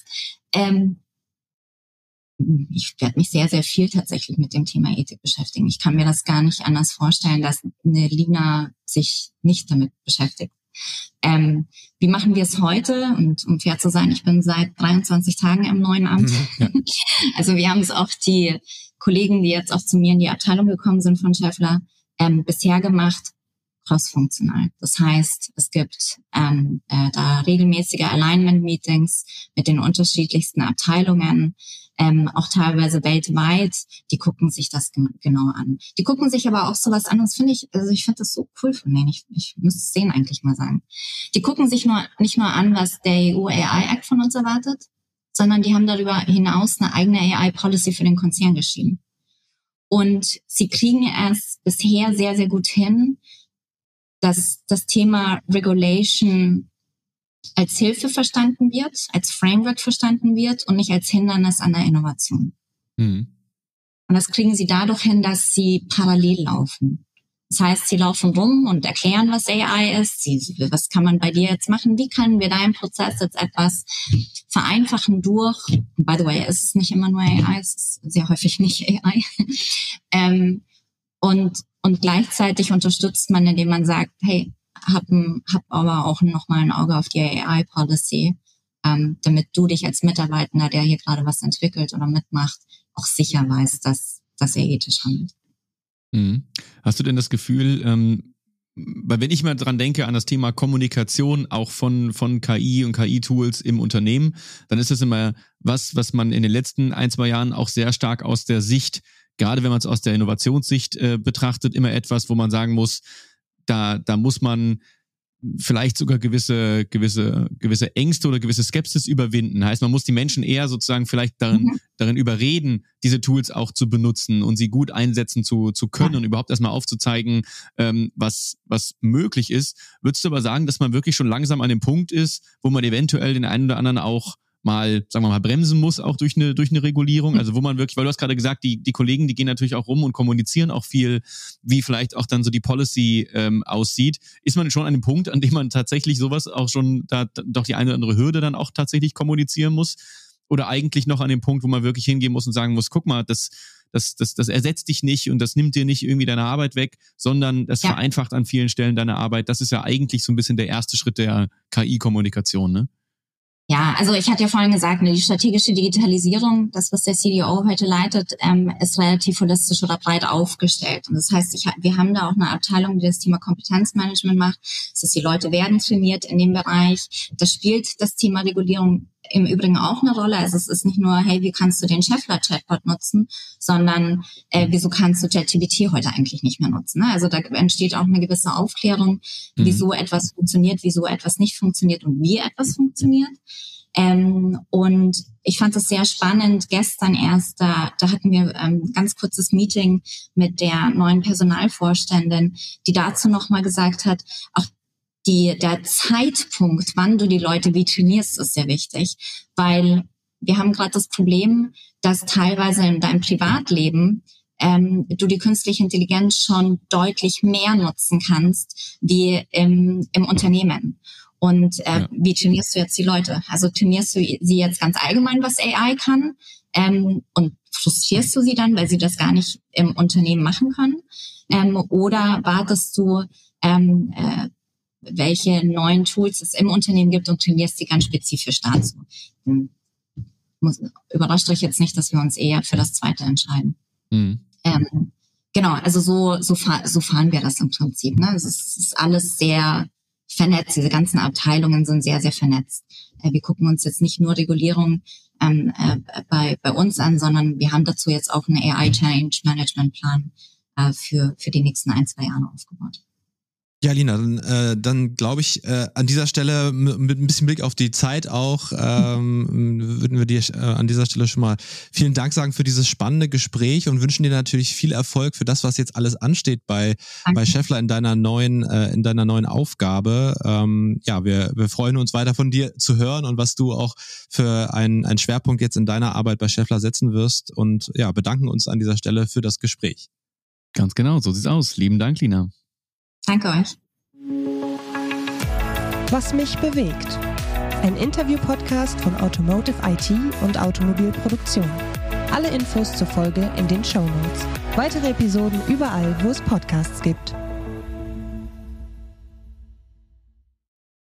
Ich werde mich sehr, sehr viel tatsächlich mit dem Thema Ethik beschäftigen. Ich kann mir das gar nicht anders vorstellen, dass eine Lina sich nicht damit beschäftigt. Wie machen wir es heute? Und um fair zu sein, ich bin seit 23 Tagen im neuen Amt. Ja. Also wir haben es auch die Kollegen, die jetzt auch zu mir in die Abteilung gekommen sind von Schaeffler, bisher gemacht, crossfunktional. Das heißt, es gibt da regelmäßige Alignment-Meetings mit den unterschiedlichsten Abteilungen, auch teilweise weltweit. Die gucken sich das genau an. Die gucken sich aber auch sowas an, das finde ich, also ich finde das so cool von denen. Ich müsste es denen eigentlich mal sagen. Die gucken sich nicht nur an, was der EU AI Act von uns erwartet, sondern die haben darüber hinaus eine eigene AI-Policy für den Konzern geschrieben. Und sie kriegen es bisher sehr, sehr gut hin, dass das Thema Regulation als Hilfe verstanden wird, als Framework verstanden wird und nicht als Hindernis an der Innovation. Und das kriegen sie dadurch hin, dass sie parallel laufen. Das heißt, sie laufen rum und erklären, was AI ist. Was kann man bei dir jetzt machen? Wie können wir deinen Prozess jetzt etwas vereinfachen durch? By the way, es ist nicht immer nur AI, es ist sehr häufig nicht AI. Und gleichzeitig unterstützt man, indem man sagt, hey, hab aber auch nochmal ein Auge auf die AI-Policy, damit du dich als Mitarbeitender, der hier gerade was entwickelt oder mitmacht, auch sicher weißt, dass er ethisch handelt. Hast du denn das Gefühl, weil wenn ich mal dran denke an das Thema Kommunikation auch von KI und KI-Tools im Unternehmen, dann ist das immer was man in den letzten 1-2 Jahren auch sehr stark aus der Sicht, gerade wenn man es aus der Innovationssicht betrachtet, immer etwas, wo man sagen muss, da muss man vielleicht sogar gewisse Ängste oder gewisse Skepsis überwinden. Heißt, man muss die Menschen eher sozusagen vielleicht darin überreden, diese Tools auch zu benutzen und sie gut einsetzen zu können und überhaupt erstmal aufzuzeigen, was möglich ist. Würdest du aber sagen, dass man wirklich schon langsam an dem Punkt ist, wo man eventuell den einen oder anderen auch mal, sagen wir mal, bremsen muss, auch durch eine Regulierung, also wo man wirklich, weil du hast gerade gesagt, die Kollegen, die gehen natürlich auch rum und kommunizieren auch viel, wie vielleicht auch dann so die Policy aussieht. Ist man schon an dem Punkt, an dem man tatsächlich sowas auch schon, da doch die eine oder andere Hürde dann auch tatsächlich kommunizieren muss? Oder eigentlich noch an dem Punkt, wo man wirklich hingehen muss und sagen muss, guck mal, das ersetzt dich nicht und das nimmt dir nicht irgendwie deine Arbeit weg, sondern das vereinfacht an vielen Stellen deine Arbeit. Das ist ja eigentlich so ein bisschen der erste Schritt der KI-Kommunikation, ne? Ja, also ich hatte ja vorhin gesagt, die strategische Digitalisierung, das, was der CDO heute leitet, ist relativ holistisch oder breit aufgestellt. Und das heißt, wir haben da auch eine Abteilung, die das Thema Kompetenzmanagement macht. Das heißt, die Leute werden trainiert in dem Bereich. Da spielt das Thema Regulierung im Übrigen auch eine Rolle. Also es ist nicht nur, hey, wie kannst du den Schaeffler-Chatbot nutzen, sondern wieso kannst du ChatGPT heute eigentlich nicht mehr nutzen? Ne? Also da entsteht auch eine gewisse Aufklärung, wieso etwas funktioniert, wieso etwas nicht funktioniert und wie etwas funktioniert. Und ich fand es sehr spannend. Gestern erst, da hatten wir ein ganz kurzes Meeting mit der neuen Personalvorständin, die dazu nochmal gesagt hat, auch der Zeitpunkt, wann du die Leute wie trainierst, ist sehr wichtig, weil wir haben gerade das Problem, dass teilweise in deinem Privatleben du die künstliche Intelligenz schon deutlich mehr nutzen kannst wie im Unternehmen. Und wie trainierst du jetzt die Leute? Also trainierst du sie jetzt ganz allgemein, was AI kann? Und frustrierst du sie dann, weil sie das gar nicht im Unternehmen machen können? Oder wartest du, welche neuen Tools es im Unternehmen gibt und trainierst sie ganz spezifisch dazu? Überrascht euch jetzt nicht, dass wir uns eher für das Zweite entscheiden. Genau, also so fahren wir das im Prinzip. Ne? Es ist alles sehr vernetzt. Diese ganzen Abteilungen sind sehr, sehr vernetzt. Wir gucken uns jetzt nicht nur Regulierung bei uns an, sondern wir haben dazu jetzt auch einen AI-Change-Management-Plan für die nächsten 1-2 Jahre aufgebaut. Ja, Lina, dann glaube ich, an dieser Stelle mit ein bisschen Blick auf die Zeit auch, würden wir dir an dieser Stelle schon mal vielen Dank sagen für dieses spannende Gespräch und wünschen dir natürlich viel Erfolg für das, was jetzt alles ansteht bei Schaeffler in deiner neuen Aufgabe. Ja, wir freuen uns weiter von dir zu hören und was du auch für einen Schwerpunkt jetzt in deiner Arbeit bei Schaeffler setzen wirst und ja, bedanken uns an dieser Stelle für das Gespräch. Ganz genau, so sieht's aus. Lieben Dank, Lina. Danke euch. Was mich bewegt. Ein Interview-Podcast von Automotive IT und Automobilproduktion. Alle Infos zur Folge in den Shownotes. Weitere Episoden überall, wo es Podcasts gibt.